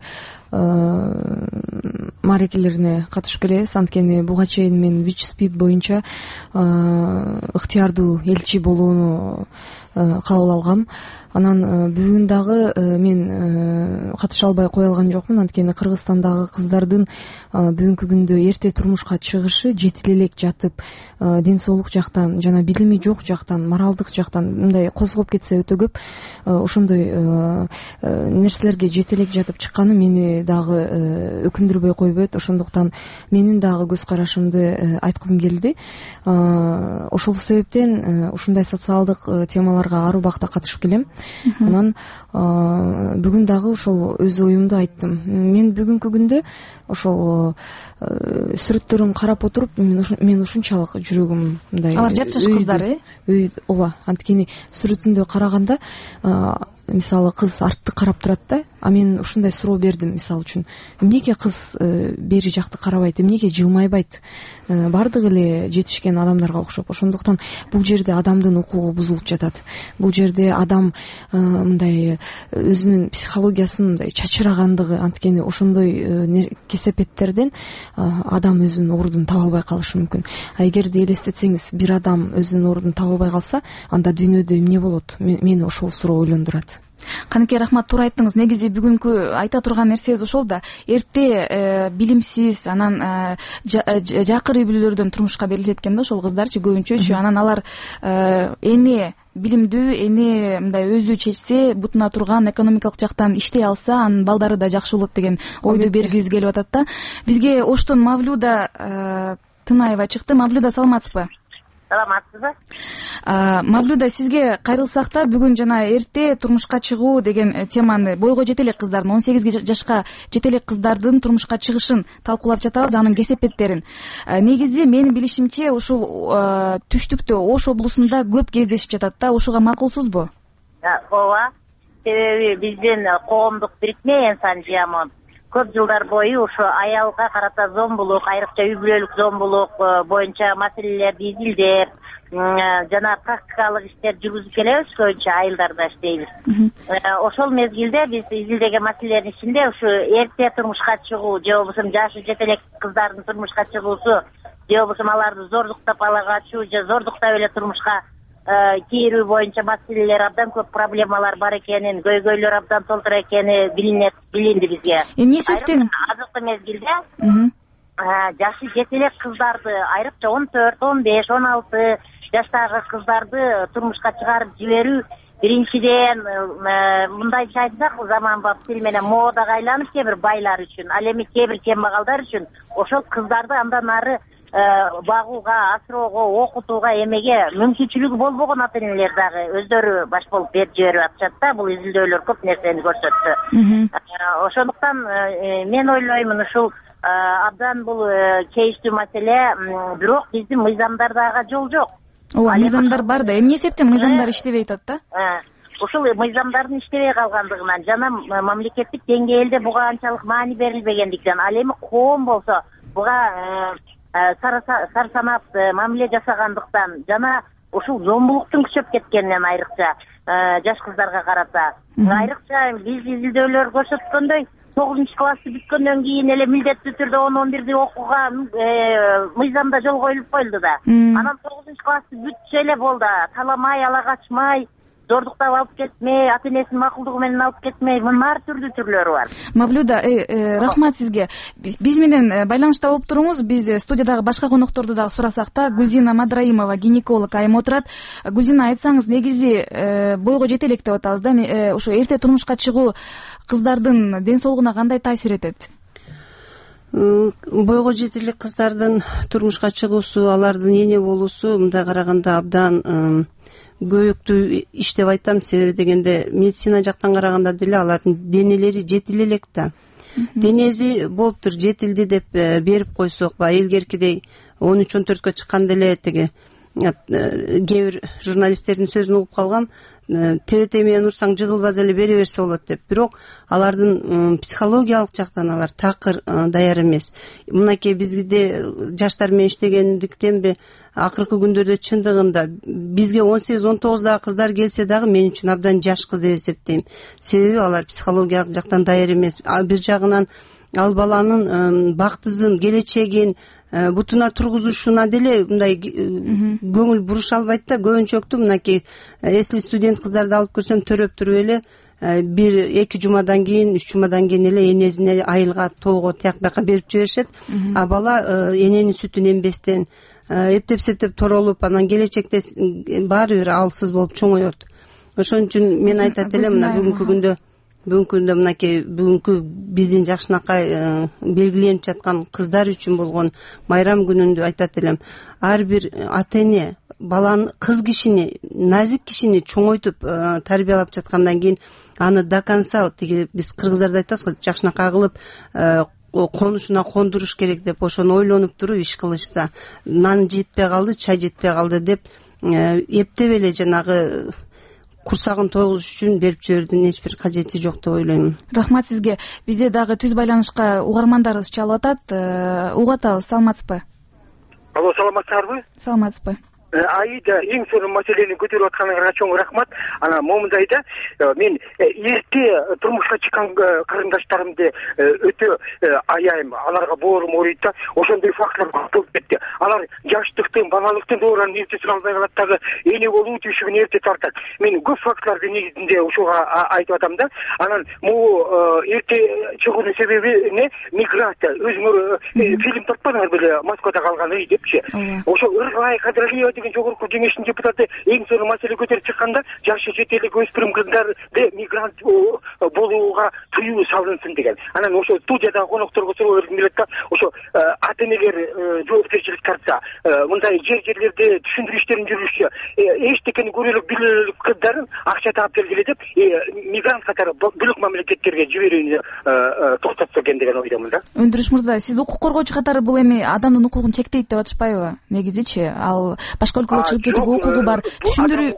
маарекелерине катышып келебиз. Анткени буга чейин мен ВИЧ-СПИД боюнча ыктыярдуу элчи болууну кабыл алгам. Анан бүгүн дагы мен катыша албай кое алган жокмун. Анткени Кыргызстандагы кыздардын бүгүнкү күндө эрте турмушка чыгышы жетил элек жатып, ден соолук жактан жана билими жок жактан, моралдык жактан мындай козгоп кетсе өтө көп. Ошондой нерселерге жетил элек жатып чыкканы мени дагы өкүндүрбөй койбойт. Ошондуктан менин дагы көз карашымды айткым келди. Ошол себептен ушундай социалдык темаларга ар убакта катышып келем. Анан бүгүн дагы ошол өз оюмду айттым. Мен бүгүнкү күндө ошол сүрөттөрүн карап отуруп, мен ушунчалык жүрөгүм мындай. Алар жапжаш кыздар, э? Ооба, анткени сүрөтүндө караганда мисалы кыз артты карап турат да, а мен ушундай суроо бердим, мисалы үчүн. Эмнеге кыз бери жакты карабайт, эмнеге жылмайбайт? Бардыгы эле жетишкен адамдарга окшоп. Ошондуктан бул жерде адамдын укугу бузулуп жатат. Бул жерде адам мындай өзүнүн психологиясын мындай чачырагандыгы, анткени ошондой кесепеттерден адам өзүнүн ордун таба албай калышы мүмкүн. А эгерде элестетсеңиз, бир адам өзүнүн ордун таба албай калса, анда дүйнөдө эмне болот? Мени ошол суроо ойлондурат. Каныкей, рахмат, туура айттыңыз. Негизи бүгүнкү айта турган нерсебиз ошол да. Эрте билимсиз, анан жакыр үй бүлөлөрдөн турмушка берилет экен да ошол кыздарчы көбүнчөчү. Анан алар эне билимдүү, эне мындай өзү чечсе, бутуна турган, экономикалык жактан иштей алса, анын балдары да жакшы болот деген ойду бергибиз келип атат да. Бизге Оштон Мавлюда Тынаева чыкты. Мавлюда, саламатсызбы? Саламатсызбы? Мавлюда, сизге кайрылсак да, бүгүн жана эрте турмушка чыгуу деген теманы, бойго жете элек кыздардын, он сегиз жашка жете элек кыздардын турмушка чыгышын талкуулап жатабыз, анын кесепеттерин. Негизи менин билишимче ушул түштүктө, Ош облусунда көп кездешип жатат да, ушуга макулсузбу? Ооба, себеби биздин коомдук бирикме Энсан Жиамон көп жылдар бою ушу аялга карата зомбулук, айрыкча үй бүлөлүк зомбулук боюнча маселелерди изилдеп, жана практикалык иштер жүргүзүп келебиз, көбүнчө айылдарда иштейбиз. Ошол мезгилде биз изилдеген маселелердин ичинде ушу эрте турмушка чыгуу, же болбосо жашы жете элек кыздардын турмушка чыгуусу, же болбосо аларды зордуктап ала качуу, же зордуктап эле турмушка кийирүү боюнча маселелер, абдан көп проблемалар бар экенин, көйгөйлөр абдан толтура экени билинет, билинди бизге. Эмне себептен? Азыркы мезгилде жашы жете элек кыздарды, айрыкча он төрт, он беш, он алты жаштагы кыздарды турмушка чыгарып жиберүү, биринчиден мындайча айтсак, заманбап тил менен модага айланып кээ бир байлар үчүн, ал эми кээ бир кембагалдар үчүн ошол кыздарды андан ары багууга, асыроого, окутууга эмеге мүмкүнчүлүгү болбогон ата-энелер дагы өздөрү баш болуп берип жиберип атышат да. Бул изилдөөлөр көп нерсени көрсөттү. Ошондуктан мен ойлоймун ушул абдан бул кейиштүү маселе, бирок биздин мыйзамдарда ага жол жок. Ооба, мыйзамдар бар да. Эмне себептен мыйзамдар иштебей атат да? Ушул мыйзамдардын иштебей калгандыгынан жана мамлекеттик деңгээлде буга анчалык маани берилбегендиктен, ал эми коом болсо буга сар санап мамиле жасагандыктан жана ушул зомбулуктун күчөп кеткенинен айрыкча жаш кыздарга карата, айрыкча биз изилдөөлөр көрсөткөндөй тогузунчу классты бүткөндөн кийин эле милдеттүү түрдө он он бирди окууга мыйзамда жол коюлуп коюлду да. Анан тогузунчу классты бүтсө эле болду, таламай, ала качмай, зордуктап алып кетмей, ата-энесинин макулдугу менен алып кетмей, мынын ар түрдүү түрлөрү бар. Мавлюда, рахмат сизге. Биз менен байланышта болуп туруңуз. Биз студиядагы башка конокторду дагы сурасак да, Гүлзина Мадраимова, гинеколог айым отурат. Гүлзина, айтсаңыз, негизи бойго жете элек деп атабыз да, ошо эрте турмушка чыгуу кыздардын ден соолугуна кандай таасир этет? Бойго жете элек кыздардын турмушка чыгуусу, алардын эне болуусу мындай караганда абдан көбүктүү иш деп айтам. Себеби дегенде медицина жактан караганда деле алардын денелери жетиле элек да. Денеси болуптур, жетилди деп берип койсок, баягы илгеркидей он үч он төрткө чыкканда эле теги кээ бир журналисттердин сөзүн угуп калгам, тебете менен урсаң жыгылбас эле бере берсе болот деп. Бирок алардын психологиялык жактан алар такыр даяр эмес. Мынакей бизде жаштар менен иштегендиктенби, акыркы күндөрдө чындыгында бизге он сегиз он тогуздагы кыздар келсе дагы мен үчүн абдан жаш кыз деп эсептейм. Себеби алар психологиялык жактан даяр эмес. Бир жагынан ал баланын бактысын, келечегин бутуна тургузушуна деле мындай көңүл буруша албайт да. Көбүнчөктү мынакей эсли студент кыздарды алып көрсөм, төрөп туруп эле бир эки жумадан кийин, үч жумадан кийин эле энесине айылга, тоого, тияк бияка берип жиберишет. А бала эненин сүтүн эмбестен эптеп-септеп торолуп, анан келечекте баары бир алсыз болуп чоңоет. Ошон үчүн мен айтат элем, мына бүгүнкү күндө бүгүнкү күндө мынакей бүгүнкү биздин жакшынакай белгиленип жаткан кыздар үчүн болгон майрам күнүндө айтат элем, ар бир ата-эне баланы, кыз кишини, назик кишини чоңойтуп тарбиялап жаткандан кийин аны до конца, тиги биз кыргыздарда айтабыз го, жакшынакай кылып конушуна кондуруш керек деп, ошону ойлонуп туруп иш кылышса, нан жетпей калды, чай жетпей калды деп эптеп эле жанагы курсагын тойгузуш үчүн берип жиберүүнүн эч бир кажети жок деп ойлойм. Рахмат сизге. Бизде дагы түз байланышка угармандарыбыз чалып атат. Угуп атабыз, саламатсызбы? Алло, саламатсыздарбы? Саламатсызбы? Аида эң сонун маселени көтөрүп атканыңарга чоң рахмат. Анан момундай да, мен эрте турмушка чыккан карындаштарымды өтө аяйм. Аларга боорум ооруйт да. Ошондой фактлар көп кетти. Алар жаштыктын, балалыктын доорунун эртесин албай калат дагы, эне болуу түйшүгүн эрте тартат. Мен көп фактларды негизинде ошого айтып атам да. Анан могу эрте чыгуунун себеби эмне? Миграция. Өзүңөр фильм тартпадыңар беле, Москвада калган үй депчи. Ошо Ыргай Кадралиева деген жогорку кеңештин депутаты эң сонун маселе көтөрүп чыкканда, жашы жете элек өспүрүм кыздарды мигрант болууга тыюу салынсын деген. Анан ошо студияда конокторго суроо бергим келет да, ошо ата-энелер жоопкерчилик тартса, мындай жер жерлерде түшүндүрүү иштерин жүргүзсө, эчтекени көрө элек биле элек кыздарын акча таап бергиле деп, мигрант катары бөлөк мамлекеттерге жиберүүнү токтотсо экен деген ойдомун да. Өндүрүш мырза, сиз укук коргоочу катары бул эми адамдын укугун чектейт деп атышпайбы? Негизичи, ал башка өлкөгө чыгып кетүүгө укугу бар. Түшүндүрүү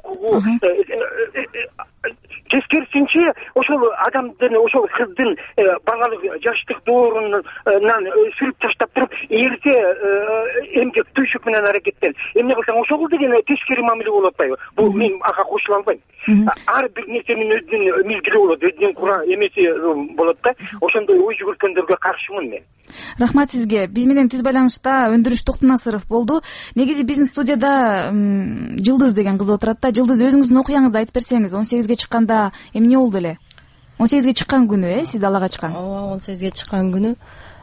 тескерисинче ошол адамдын, ошол кыздын балалык жаштык доорунан сүрүп таштап туруп, эрте эмгек түйшүк менен аракеттен эмне кылсаң ошол деген тескери мамиле болуп атпайбы? Бул мен ага кошула албайм. Ар бир нерсенин өзүнүн мезгили болот, өзүнүн кура эмеси болот да. Ошондой ой жүгүрткөндөргө каршымын мен. Рахмат сизге. Биз менен түз байланышта Өндүрүш Токтунасыров болду. Негизи биздин студияда Жылдыз деген кыз отурат да. Жылдыз, өзүңүздүн окуяңызды айтып берсеңиз, он сегизге чыкканда эмне болду эле? он сегизге чыккан күнү, э, сиз далага чыккан? Ооба, он сегизге чыккан күнү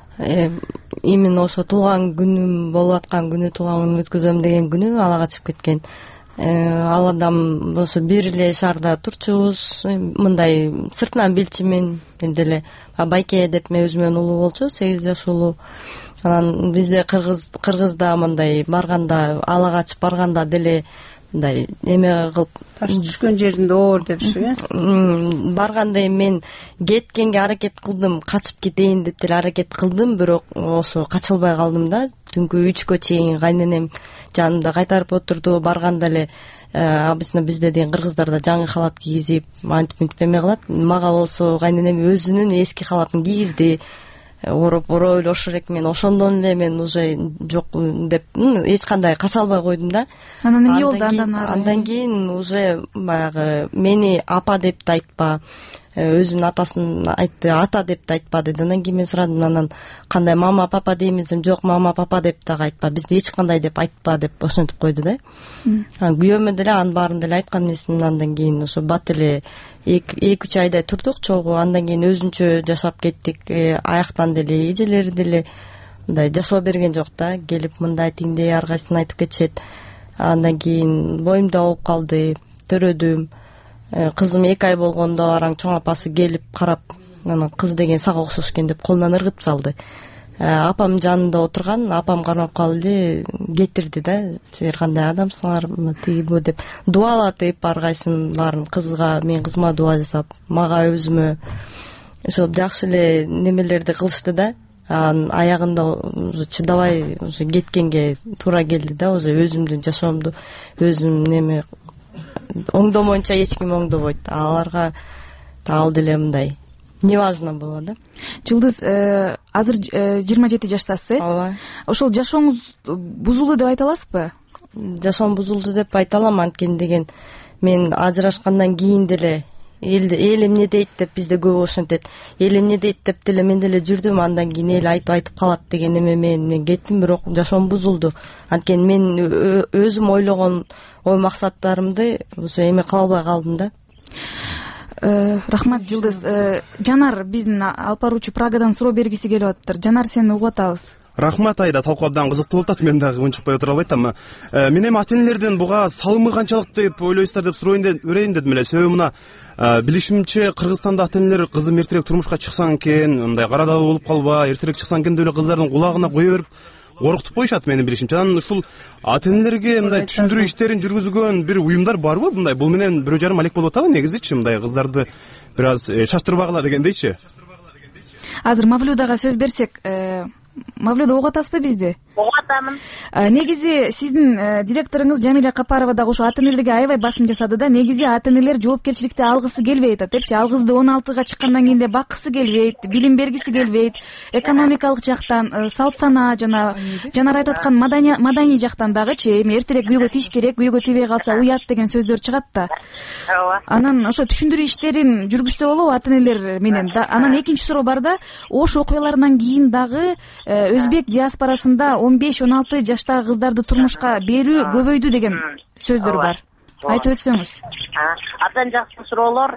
именно ошо туулган күнүм болуп аткан күнү, туулган күнүмдү өткөзөм деген күнү алага чыгып кеткен. Ал адам ошо бир эле шаарда турчубуз, мындай сыртынан билчүмүн, мен деле Байке деп мен өзүмөн улуу болчу, сегиз жаш улуу. Анан бизде кыргыз кыргызда мындай барганда, ала качып барганда деле мындай эме кылып таш түшкөн жеринде оор депчи, э? Барганда эми мен кеткенге аракет кылдым, качып кетейин деп деле аракет кылдым, бирок ошо качылбай калдым да. Түнкү үчкө чейин кайненем жанымда кайтарып отурду. Барганда эле обычно бизде деген кыргыздарда жаңы халат кийгизип, антип мынтип эме кылат. Мага болсо кайненем өзүнүн эски халатын кийгизди. Ороп ороп эле ошол элек мен ошондон эле мен уже жок деп эч кандай кача албай койдум да. Анан эмне болду андан ары? Андан кийин уже баягы мени апа деп да айтпа, өзүнүн атасын айтты, ата деп да айтпа деди. Андан кийин мен сурадым, анан кандай мама папа деймин десем, жок мама папа деп дагы айтпа, бизде эч кандай деп айтпа деп ошентип койду да. Анан күйөөмө деле анын баарын деле айткан эмесмин. Андан кийин ошо бат эле эки үч айдай турдук чогуу. Андан кийин өзүнчө жашап кеттик. Аяктан деле эжелери деле мындай жашоо берген жок да. Келип мындай тиңдей ар кайсысын айтып кетишет. Андан кийин боюмда болуп калды, төрөдүм. Кызым эки ай болгондо араң чоң апасы келип карап, анан кыз деген сага окшош экен деп колунан ыргытып салды. Апам жанында отурган, апам кармап калып эле кетирди да. Силер кандай адамсыңар, тиги бу деп дубалатып ар кайсын баарын кызга, мен кызыма дуба жасап, мага өзүмө ошо жакшы эле немелерди кылышты да. Анан аягында уже чыдабай уже кеткенге туура келди да. Уже өзүмдүн жашоомду өзүм неме оңдомоюнча эч ким оңдобойт. Аларга ал деле мындай неважно было да. Жылдыз, азыр жыйырма жети жаштасыз, э? Ооба. Ошол жашооңуз бузулду деп айта аласызбы? Жашоом бузулду деп айта алам, анткени деген мен ажырашкандан кийин деле эл эмне дейт деп бизде көп ошентет. Эл эмне дейт деп деле мен деле жүрдүм. Андан кийин эл айтып айтып калат деген эме менен мен кеттим, бирок жашоом бузулду. Анткени мен өзүм ойлогон ой максаттарымды уже эме кыла албай калдым да. Рахмат Жылдыз. Жанар биздин алып баруучу Прагадан суроо бергиси келип атыптыр. Жанар, сени угуп атабыз. Рахмат Айда, талкуу абдан кызыктуу болуп атат. Мен дагы унчукпай отура албайт, ама мен эми ата-энелерден буга салымы канчалык деп ойлойсуздар деп сурайын берейин дедим эле. Себеби мына билишимче Кыргызстанда ата-энелер кызым эртерээк турмушка чыксаң экен, мындай карадалы болуп калба, эртерээк чыксаң экен деп эле кыздардын кулагына кое берип коркутуп коюшат менин билишимче. Анан ушул ата-энелерге мындай түшүндүрүү иштерин жүргүзгөн бир уюмдар барбы? Мындай бул менен бирөө жарым алек болуп атабы негизичи, мындай кыздарды бир аз шаштырбагыла дегендейчи. Азыр Мавлюдага сөз берсек, Мавлюда угуп атасызбы бизди? Угуп атамын. Негизи сиздин директоруңуз Жамиля Капарова дагы ушу ата энелерге аябай басым жасады да. Негизи ата энелер жоопкерчиликти алгысы келбей атат депчи. Ал кызды он алтыга чыккандан кийин эле баккысы келбейт, билим бергиси келбейт. Экономикалык жактан, салт санаа жана жанар айтып аткан маданий жактан дагычы эми эртерээк күйгө тийиш керек, күйгө тийбей калса уят деген сөздөр чыгат да. Ооба. Анан ошо түшүндүрүү иштерин жүргүзсө болобу ата энелер менен. Анан экинчи суроо бар да, Ош окуяларынан кийин дагы өзбек диаспорасында он беш он алты жаштагы кыздарды турмушка берүү көбөйдү деген сөздөр бар. Айтып өтсөңүз. Абдан жакшы суроолор.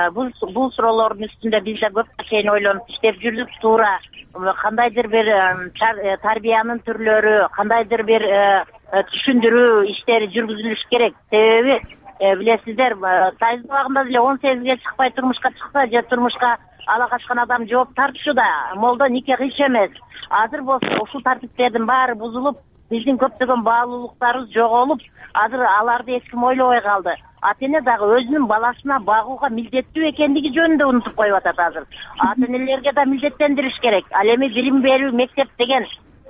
Бул суроолордун үстүндө биз да көп нерсени ойлонуп иштеп жүрдүк. Туура кандайдыр бир тарбиянын түрлөрү, кандайдыр бир түшүндүрүү иштери жүргүзүлүш керек. Себеби билесиздер, тайыз убагында деле он сегизге чыкпай турмушка чыкса же турмушка ала качкан адам жооп тартышууда. Молдо нике кыйш эмес. Азыр болсо ушул тартиптердин баары бузулуп, биздин көптөгөн баалуулуктарыбыз жоголуп, азыр аларды эч ким ойлобой калды. Ата эне дагы өзүнүн баласына багууга милдеттүү экендиги жөнүндө унутуп коюп атат азыр. Ата энелерге да милдеттендириш керек. Ал эми билим берүү мектеп деген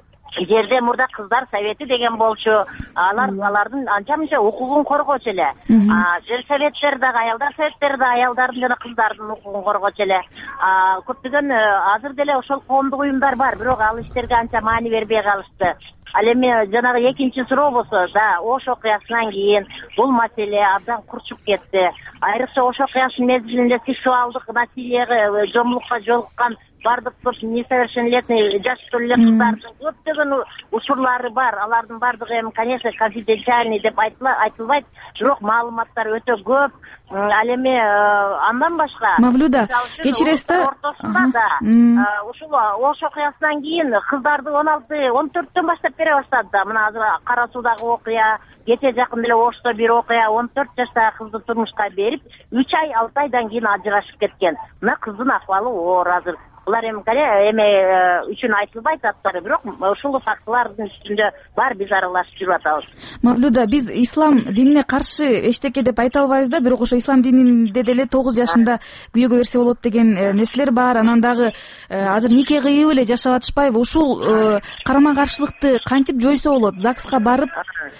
жерде мурда кыздар совети деген болчу. Алар алардын анча мынча укугун коргочу эле. Жер советтери дагы, аялдар советтери да аялдардын жана кыздардын укугун коргочу эле. Көптөгөн азыр деле ошол коомдук уюмдар бар, бирок ал иштерге анча маани бербей калышты. Ал эми жанагы экинчи суроо болсо, да, Ош окуясынан кийин бул маселе абдан курчуп кетти. Айрыкча Ош окуясынын мезгилинде сексуалдык насилияга, жомулукка жолуккан бардык көп несовершеннолетний жаштуу эле кыздардын көптөгөн учурлары бар. Алардын бардыгы эми, конечно, конфиденциальный деп айтылбайт, бирок маалыматтар өтө көп. Ал эми андан башка Мавлуда, кечиресиз да, ортосунда да ушул Ош окуясынан кийин кыздарды он алты он төрттөн баштап бере баштады да. Мына азыр Кара Суудагы окуя, кече жакын эле Ошто бир окуя, он төрт жаштагы кызды турмушка берип, үч ай алты айдан кийин ажырашып кеткен. Мына кыздын акыбалы оор азыр. Булар эми эме үчүн айтылбайт аттары, бирок ушул фактылардын үстүндө бар, биз аралашып жүрүп атабыз. Мавлуда, биз ислам динине каршы эчтеке деп айта албайбыз да, бирок ошо ислам дининде деле тогуз жашында күйөөгө берсе болот деген нерселер бар. Анан дагы азыр нике кыйып эле жашап атышпайбы? Ушул карама каршылыкты кантип жойсо болот? ЗАГСка барып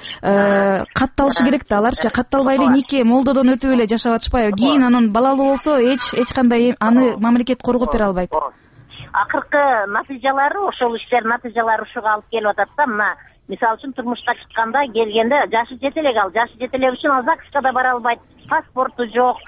катталышы керек да, аларчы катталбай эле нике молдодон өтүп эле жашап атышпайбы? Кийин анан балалуу болсо эч эч кандай аны мамлекет коргоп бере албайт. Акыркы натыйжалары, ошол иштер натыйжалары ушуга алып келип атат да. Мына мисалы үчүн турмушка чыкканда келгенде жашы жете элек ал, жашы жете элек үчүн ал ЗАГСка да бара албайт, паспорту жок.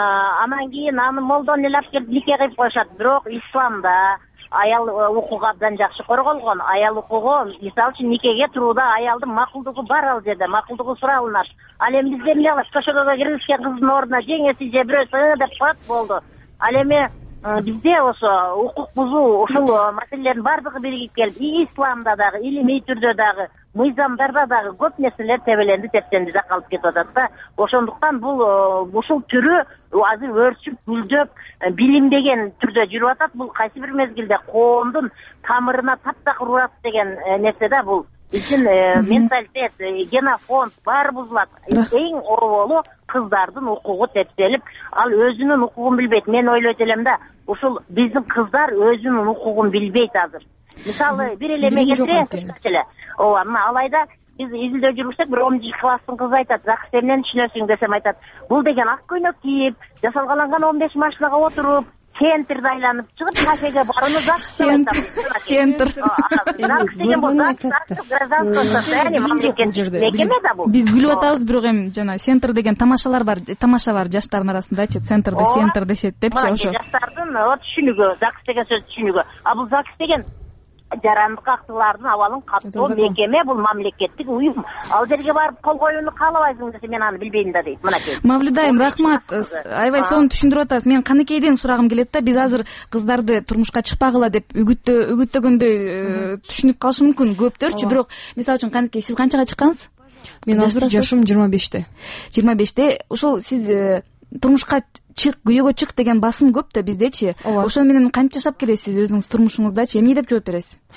Анан кийин аны молдон эле алып келип нике кыйып коюшат. Бирок исламда аял укугу абдан жакшы корголгон. Аял укугу, мисалы үчүн никеге турууда аялдын макулдугу бар, ал жерде макулдугу суралынат. Ал эми бизде эмне кылат? Көшөгө киргизген кыздын ордуна жеңеси же бирөөсү деп коет, болду. Ал эми бизде ошо укук бузуу ушул маселелердин бардыгы биригип келип, исламда дагы, илимий түрдө дагы, мыйзамдарда дагы көп нерселер тебеленди, тепсенди жакалып кетип атат да. Ошондуктан бул ушул түрү азыр өрчүп, гүлдөп, билинбеген түрдө жүрүп атат. Бул кайсы бир мезгилде коомдун тамырына таптакыр урат деген нерсе да бул. Биздин менталитет, генофонд баары бузулат. Эң оболу кыздардын укугу тепселип, ал өзүнүн укугун билбейт. Мен ойлойт элем да, ушул биздин кыздар өзүнүн укугун билбейт азыр. Мисалы, бир эле мегесе, ооба, мына алайда биз изилдөө жүргүзсөк, бир онунчу класстын кызы айтат, ЗАГСты эмнени түшүнөсүң десем айтат, бул деген ак көйнөк кийип, жасалгаланган он беш машинага отуруп, центрде айланып чыгып, кафеге барууну ЗАГС деп атат. Центр. ЗАГС деген бул гражданское состояние, мамлекеттик мекеме да бул. Биз күлүп атабыз, бирок эми жана центр деген тамашалар бар, тамаша бар жаштардын арасындачы, центрде центр дешет депчи ошо. Жаштардын түшүнүгү, ЗАГС деген сөз түшүнүгү. А бул ЗАГС деген жарандык актылардын абалын каттоо мекеме, бул мамлекеттик уюм. Ал жерге барып кол коюуну каалабайсың десе, мен аны билбейм да дейт. Мынакей. Мавлидайым, рахмат. Аябай сонун түшүндүрүп атасыз. Мен Каныкейден сурагым келет да, биз азыр кыздарды турмушка чыкпагыла деп үгүттө үгүттөгөндөй түшүнүп калышы мүмкүн көптөрчү, бирок мисалы үчүн Каныкей, сиз канчага чыккансыз? Мен азыр жашым жыйырма беште. жыйырма беште. Ошол сиз турмушка чык, күйөөгө чык деген басым көп да биздечи. Ошону менен кантип жашап келесиз өзүңүз турмушуңуздачы? Эмне деп жооп бересиз?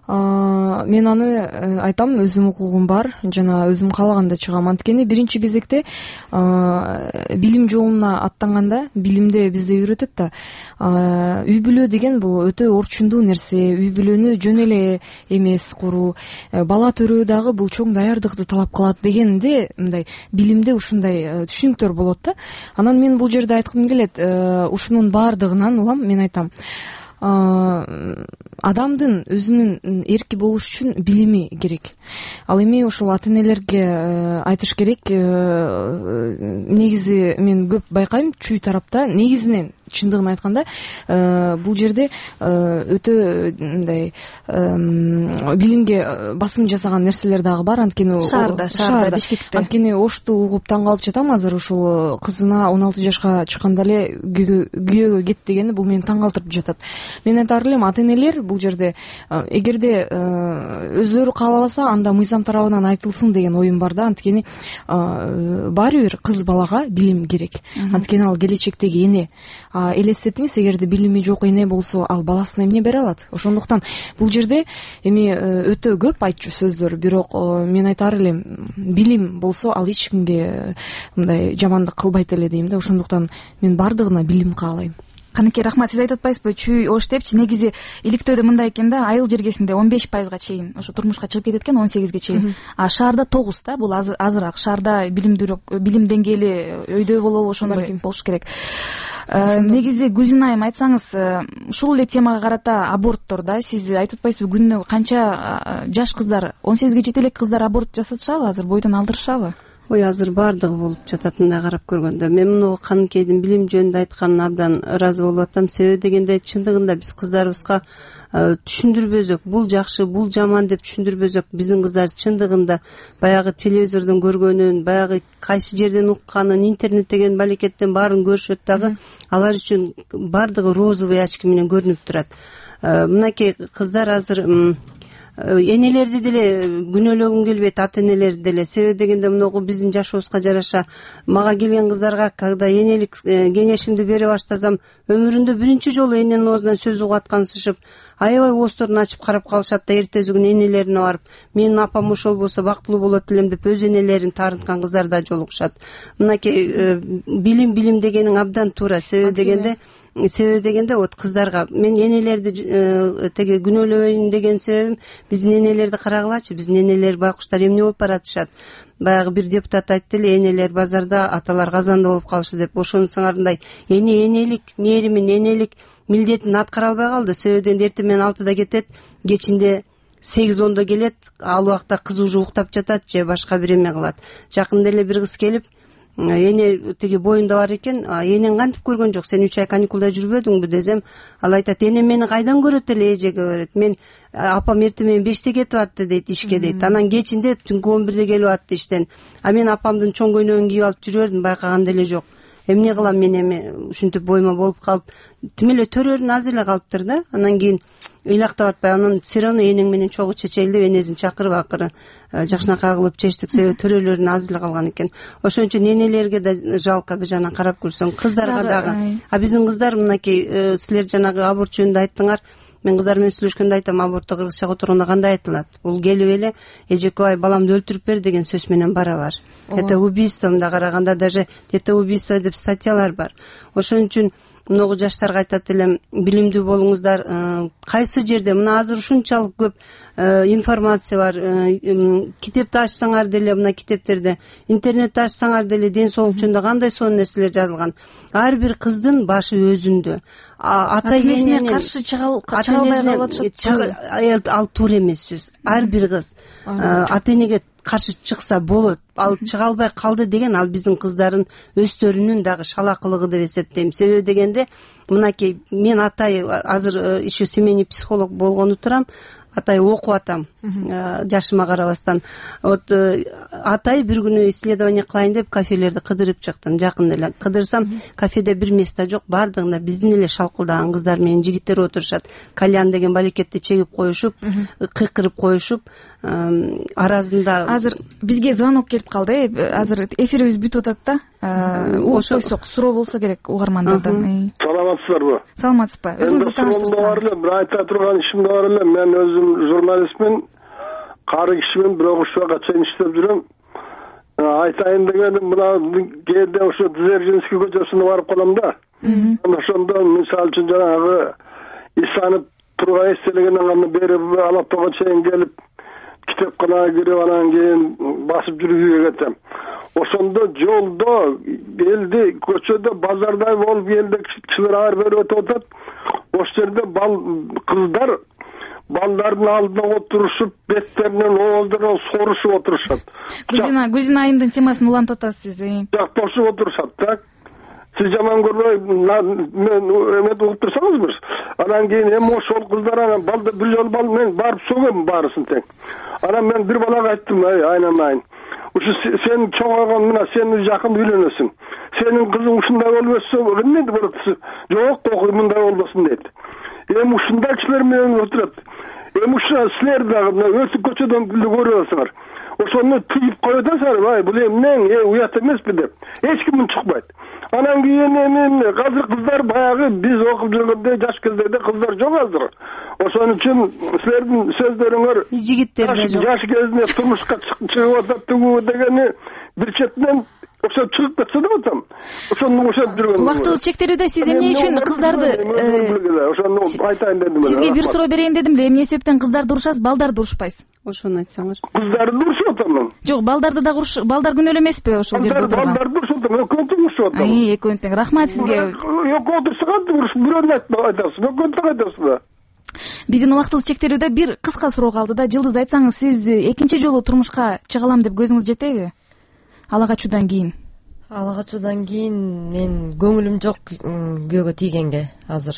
мен аны айтам, өзүм укугум бар, жана өзүм каалаганда чыгам. Анткени биринчи кезекте билим жолуна аттанганда билимде бизде үйрөтөт да, үй бүлө деген бул өтө орчундуу нерсе, үй бүлөнү жөн эле эмес куруу, бала төрөө дагы бул чоң даярдыкты талап кылат дегенде мындай билимде ушундай түшүнүктөр болот да. Анан мен бул жерде айткым келет, ушунун баардыгынан улам мен айтам, адамдын өзүнүн эрки болуш үчүн билими керек. Ал эми ушул ата энелерге айтыш керек. Негизи мен көп байкайм чүй тарапта, негизинен чындыгын айтканда бул жерде өтө мындай билимге басым жасаган нерселер дагы бар. Анткени шаарда, шаарда, Бишкекте. Анткени ошту угуп таң калып жатам азыр. Ушул кызына он алты жашка чыкканда эле күйөөгө кет дегени бул мени таң калтырып жатат. Мен айтар элем, ата энелер бул жерде эгерде өзүлөрү каалабаса, анда мыйзам тарабынан айтылсын деген оюм бар да. Анткени баары бир кыз балага билим керек. Анткени ал келечектеги эне. Элестетиңиз, эгерде билими жок эне болсо, ал баласына эмне бере алат? Ошондуктан бул жерде эми өтө көп айтчу сөздөр, бирок мен айтар элем, билим болсо ал эч кимге мындай жамандык кылбайт эле дейм да. Ошондуктан мен баардыгына билим каалайм. Каныкей, рахмат. Сиз айтып атпайсызбы, чүй ош депчи, негизи иликтөөдө мындай экен да, айыл жергесинде он беш пайызга чейин ошо турмушка чыгып кетет экен, он сегизге чейин. А шаарда тогуз да, бул азыраак. Шаарда билимдүүрөөк, билим деңгээли өйдө болобу, ошондой болуш керек. Негизи Гүлзина айым, айтсаңыз, ушул эле темага карата аборттор да, сиз айтып атпайсызбы, күнүнө канча жаш кыздар, он сегизге жете элек кыздар аборт жасатышабы азыр, бойдон алдырышабы? Ой, азыр баардыгы болуп жатат мындай карап көргөндө. Мен муну Каныкейдин билим жөнүндө айтканына абдан ыраазы болуп атам. Себеби дегенде чындыгында биз кыздарыбызга түшүндүрбөзөк, бул жакшы, бул жаман деп түшүндүрбөзөк. Биздин кыздар чындыгында баягы телевизордон көргөнүн, баягы кайсы жерден укканын, интернет деген балекеттен баарын көрүшөт дагы. Алар үчүн баардыгы розовый очки менен көрүнүп турат. Мынакей кыздар азыр энелерди деле күнөөлөгүм келбейт, ата энелерди деле. Себеби дегенде мынагу биздин жашообузга жараша мага келген кыздарга, когда энелик кеңешимди бере баштасам, өмүрүндө биринчи жолу эненин оозунан сөз угуп аткансышып, аябай оозторун ачып карап калышат да, эртеси күнү энелерине барып, менин апам ошол болсо бактылуу болот элем деп өз энелерин таарынткан кыздар да жолугушат. Мынакей билим билим дегениң абдан туура. Себеби дегенде Себеби дегенде вот кыздарга мен энелерди теге күнөөлөбөйүн деген себебим, биздин энелерди карагылачы, биздин энелер байкуштар эмне болуп баратышат. Баягы бир депутат айтты эле, энелер базарда, аталар казанда болуп калышы деп. Ошонусуңарындай эне энелик мээримин, энелик милдетин аткара албай калды. Себеби дегенде эртең менен алтыда кетет, кечинде сегиз ондо келет, ал убакта кыз уже уктап жатат же башка бир эме кылат. Жакында эле бир кыз келип, эне тиги боюнда бар экен, энең кантип көргөн жок, сен үч ай каникулда жүрбөдүңбү десем, ал айтат, эне мени кайдан көрөт эле, эжеге берет. Мен апам эртең менен беште кетип атты дейт, ишке дейт. Анан кечинде түнкү он бирде келип атты иштен. А мен апамдын чоң көйнөгүн кийип алып жүрөрдүм, байкаганда эле жок. Эмне кылам мен эми ушинтип боюма болуп калып, тим эле төрөрүн азыр эле калыптыр да. Анан кийин ыйлактап атпай, анан сираны энең менен чогуу чечели деп энесин чакырып акыры жакшынакай кылып чечтик. Себеби төрөлөрүн аз эле калган экен. Ошон үчүн энелерге да жалко, бир жагынан карап көрсөң, кыздарга дагы. А биздин кыздар мынакей, силер жанагы аборт жөнүндө айттыңар. Мен кыздар менен сүйлөшкөндө айтам, абортто кыргызчага отурганда кандай айтылат? Бул келип эле эжекебай баламды өлтүрүп бер деген сөз менен барабар. Это убийство, мында караганда даже это убийство деп статьялар бар. Ошон үчүн многу жаштарга айтат элем, билимдүү болуңуздар. Кайсы жерде мына азыр ушунчалык көп информация бар. Китепти ачсаңар деле, мына китептерде, интернетти ачсаңар деле ден соолук жөнүндө кандай сонун нерселер жазылган. Ар бир кыздын башы өзүндө. Ата энесине каршы чыга албай калып атышат. Ал туура эмес сөз. Ар бир кыз ата энеге каршы чыкса болот. Ал чыга албай калды деген, ал биздин кыздардын өстөрүнүн дагы шалакылыгы деп эсептейм. Себеби дегенде, мынакей мен атай азыр еще семейный психолог болгону турам. Атай окуп атам, жашыма карабастан. Вот атай бир күнү исследование кылайын деп кафелерди кыдырып чыктым. Жакын эле кыдырсам, кафеде бир место жок, баардыгында биздин эле шалкылдаган кыздар менен жигиттер отурушат. Кальян деген балекетти чегип коюшуп, кыйкырып коюшуп, аразында. Азыр бизге звонок келип келип калды. Э азыр эфирибиз бүтүп атат да. Угуп койсок, суроо болсо керек угармандардан. Саламатсыздарбы? Саламатсызбы? Өзүңүздү тааныштырсаңыз. Бир айта турган ишим бар эле. Мен өзүм журналистмин. Кары кишимин, бирок ушуга чейин иштеп жүрөм. Айтайын дегеним, мына кээде ошо Дзержинский көчөсүнө барып калам да. Анан ошондо мисалы үчүн жанагы Исанов тургай эстелегенден аны берип Алатауга чейин келип китепканага кирип анан кийин басып жүрүүгө кетем. Ошондо жолдо элди көчөдө базардай болуп элде кишилер ар бери өтүп атат. Ошол жерде бал кыздар балдардын алдына отурушуп, беттеринен ооздорон сорушуп отурушат. Гүлзина, Гүлзина айымдын темасын улантып атасыз. Жакташып отурушат да. Сиз жаман көрбөй, мен эме угуп турсаңызбы? Анан кийин эми ошол кыздар анан балда бир жол бал мен барып сөгөм баарысын тең. Анан мен бир балага айттым, ай айнамайын. Ушу сен чоңойгон мына сени жакын үйлөнөсүң. Сенин кызың ушундай болуп өссө, эмне болот? Жок, кокуй мындай болбосун дейт. Эми ушундай кишилер менен отурат. Эми ушу силер дагы өтүп көчөдөн көрүп атасыңар. Ошону тыйып коет атасыңар, ай бул эмнең, э уят эмеспи деп. Эч ким чыкпайт. Анан кийин эми азыр кыздар баягы биз окуп жүргөндө жаш кездерде кыздар жок азыр. Ошон үчүн силердин сөздөрүңөр жигиттер жаш кезинде турмушка чыгып атат дегени бир четинен ошо чыгып кетсе деп атам. Ошону ошентип жүргөн. Убактыбыз чектелүүдө, сиз эмне үчүн кыздарды ошону айтайын дедим. Сизге бир суроо берейин дедим эле. Эмне себептен кыздарды урушасыз, балдарды урушпайсыз? Ошону айтсаңыз. Кыздарды урушуп атам. Жок, балдарды да уруш, балдар күнөө эмеспи ошол жерде отурган? Балдарды урушуп атам, экөө тең урушуп атам. Ай, экөө тең. Рахмат сизге. Экөө турса кантип уруш, бирөөнү айтасыз, экөө тең айтасыз. Биздин убактыбыз чектелүүдө бир кыска суроо калды да. Жылдыз, айтсаңыз, сиз экинчи жолу турмушка чыга алам деп көзүңүз жетеби? Ала качуудан кийин. Ала качуудан кийин мен көңүлүм жок күйөөгө тийгенге азыр.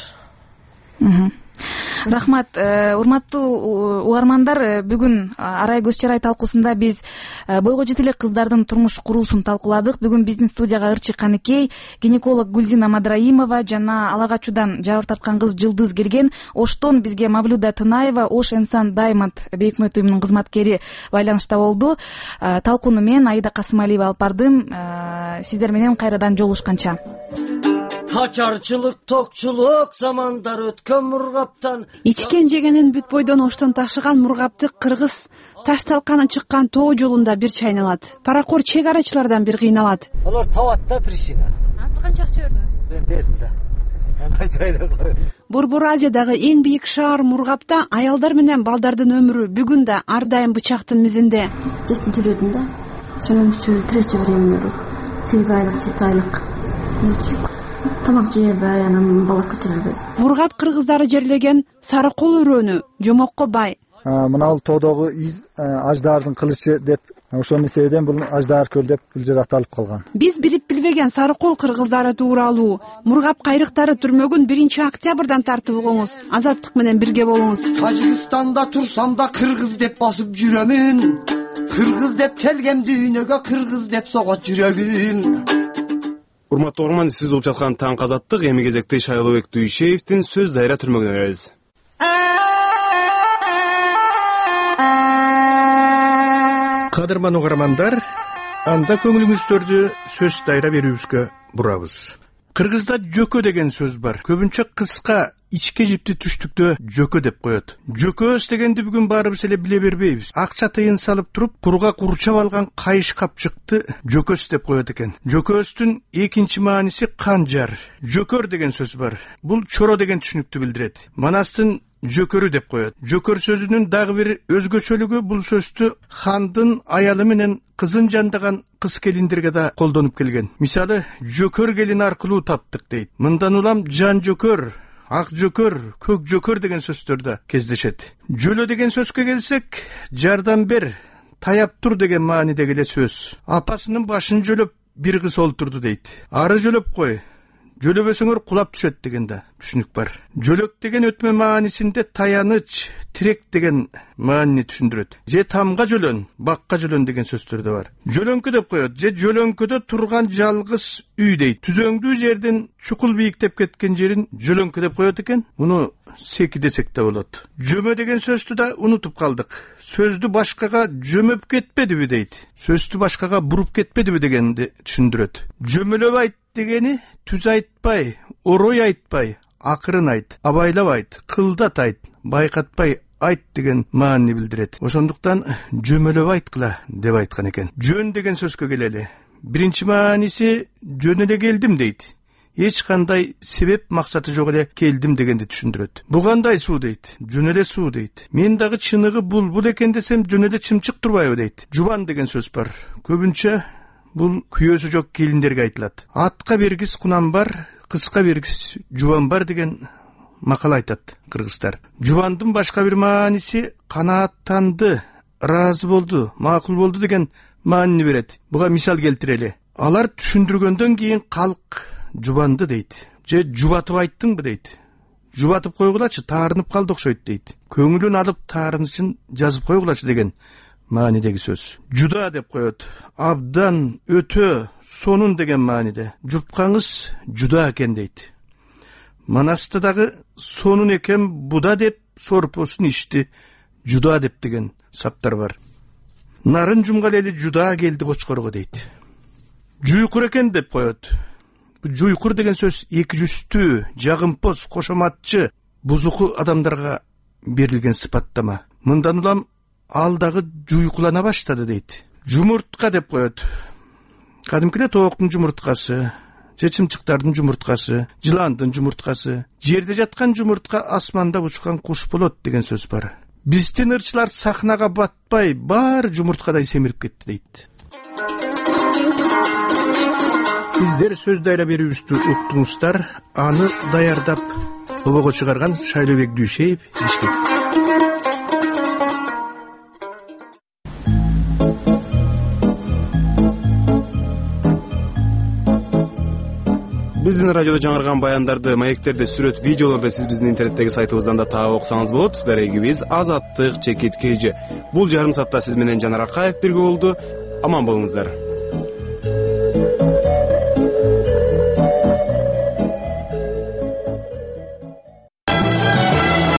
Рахмат. Урматтуу угармандар, бүгүн Арай көз чарай талкуусунда биз бойго жете эле кыздардын турмуш куруусун талкууладык. Бүгүн биздин студияга ырчы Каныкей, гинеколог Гүлзина Мадраимова жана ала качуудан жабыр тарткан кыз Жылдыз келген. Оштон бизге Мавлюда Тынаева, Ош Энсан Даймонд бейөкмөт уюмунун кызматкери байланышта болду. Талкууну мен Аида Касымалиева алып бардым. Сиздер менен кайрадан жолугушканча. Ачарчылык, токчулук замандар өткөн мургаптан. Ичкен жегенин бүт бойдон оштон ташыган мургапты кыргыз таш талканы чыккан тоо жолунда бир чайналат. Паракор чек арачылардан бир кыйналат. Алар табат да причина. Азыр канча акча бердиңиз? Мен бердим да. Мен айтайын эле. Борбор Азиядагы эң бийик шаар Мургапта аялдар менен балдардын өмүрү бүгүн да ар дайым бычактын мизинде. Жетим жүрөдүм да. Ошонун үчүн тирече беремин деп. сегиз айлык, жети айлык. Тамак жебей, анан бала көтөрөлбөйбүз. Мургап кыргыздары жерлеген Сарыкол өрөөнү жомокко бай. Мына бул тоодогу из аждаардын кылычы деп ошонун себебинен бул аждаар көл деп бул жер аталып калган. Биз билип билбеген Сарыкол кыргыздары тууралуу Мургап кайрыктары түрмөгүн биринчи октябрдан тартып угуңуз. Азаттык менен бирге болуңуз. Тажикстанда турсам да кыргыз деп басып жүрөмүн. Кыргыз деп келгем дүйнөгө, кыргыз деп согот жүрөгүм. Урматтуу угарман, сиз угуп жаткан Таң Азаттык. Эми кезекте Шайлообек Дүйшеевдин Сөз дайра түрмөгүнөн беребиз. Кадырман угармандар, анда көңүлүңүздөрдү сөз дайра берүүбүзгө бурабыз. Кыргызда жөкө деген сөз бар. Көбүнчө кыска ичке жипти түштүктө жөкө деп коет. Жөкөс дегенди бүгүн баарыбыз эле биле бербейбиз. Акча тыйын салып туруп, курга курчап алган кайыш капчыкты жөкөс деп коет экен. Жөкөстүн экинчи мааниси канжар. Жөкөр деген сөз бар. Бул чоро деген түшүнүктү билдирет. Манастын жөкөрү деп коет. Жөкөр сөзүнүн дагы бир өзгөчөлүгү бул сөздү хандын аялы менен кызын жандаган кыз келиндерге да колдонуп келген. Мисалы, жөкөр келин аркылуу таптык дейт. Мындан улам жан жөкөр, ак жөкөр, көк жөкөр деген сөздөр да кездешет. Жөлө деген сөзгө келсек, жардам бер, таяп тур деген маанидеги эле сөз. Апасынын башын жөлөп бир кыз олтурду дейт. Ары жөлөп кой, жөлөбөсөңөр кулап түшөт деген да түшүнүк бар. Жөлөк деген өтмө маанисинде таяныч, тирек деген маанини түшүндүрөт. Же тамга жөлөн, бакка жөлөн деген сөздөр да бар. Жөлөңкө деп коет, же жөлөңкөдө турган жалгыз үй дейт. Түзөңдүү жерден чукул бийиктеп кеткен жерин жөлөңкө деп коет экен. Муну секи десек да болот. Жөмө деген сөздү да унутуп калдык. Сөздү башкага жөмөп кетпедиби дейт. Сөздү башкага буруп кетпедиби дегенди түшүндүрөт. Жөмөлөп айт дегени түз айтпай, орой айтпай, акырын айт, абайлап айт, кылдат айт, байкатпай айт деген маани билдирет. Ошондуктан жөмөлөп айткыла деп айткан экен. Жөн деген сөзгө келели. Биринчи мааниси жөн эле келдим дейт. Эч кандай себеп максаты жок эле келдим дегенди түшүндүрөт. Бу кандай суу дейт? Жөн эле суу дейт. Мен дагы чыныгы булбул экен десем жөн эле чымчык турбайбы дейт. Жубан деген сөз бар. Көбүнчө бул күйөөсү жок келиндерге айтылат. Атка бергис кунам бар, кызга бергис жубан бар деген макал айтат кыргыздар. Жубандын башка бир мааниси канааттанды, ыраазы болду, макул болду деген маанини берет. Буга мисал келтирели. Алар түшүндүргөндөн кийин калк жубанды дейт. Же жубатып айттыңбы дейт. Жубатып койгулачы, таарынып калды окшойт дейт. Көңүлүн алып таарынышын жазып койгулачы деген маанидеги сөз. Жуда деп коет. Абдан, өтө, сонун деген мааниде. Жупкаңыз жуда экен дейт. Манаста дагы сонун экен буда деп сорпосун ичти, жуда деп деген саптар бар. Нарын жумгал эли жуда келди кочкорго дейт. Жуйкур экен деп коет. Жуйкур деген сөз эки жүздүү, жагымпоз, кошоматчы, бузуку адамдарга берилген сыпаттама. Мындан улам ал дагы жуйкулана баштады дейт. Жумуртка деп коет. Кадимкиде тооктун жумурткасы, же чымчыктардын жумурткасы, жыландын жумурткасы, жерде жаткан жумуртка асманда учкан куш болот деген сөз бар. Биздин ырчылар сахнага батпай, баары жумурткадай семирип кетти дейт. Сиздер сөз дайра берүүбүздү уктуңуздар. Аны даярдап обого чыгарган Шайлообек Дүйшеев, Бишкек. Биздин радиодо жаңырган баяндарды, маектерди, сүрөт, видеолорду сиз биздин интернеттеги сайтыбыздан да таап окусаңыз болот. Дарегибиз Азаттык чекит кж. Бул жарым саатта сиз менен Жанар Акаев бирге болду. Аман болуңуздар.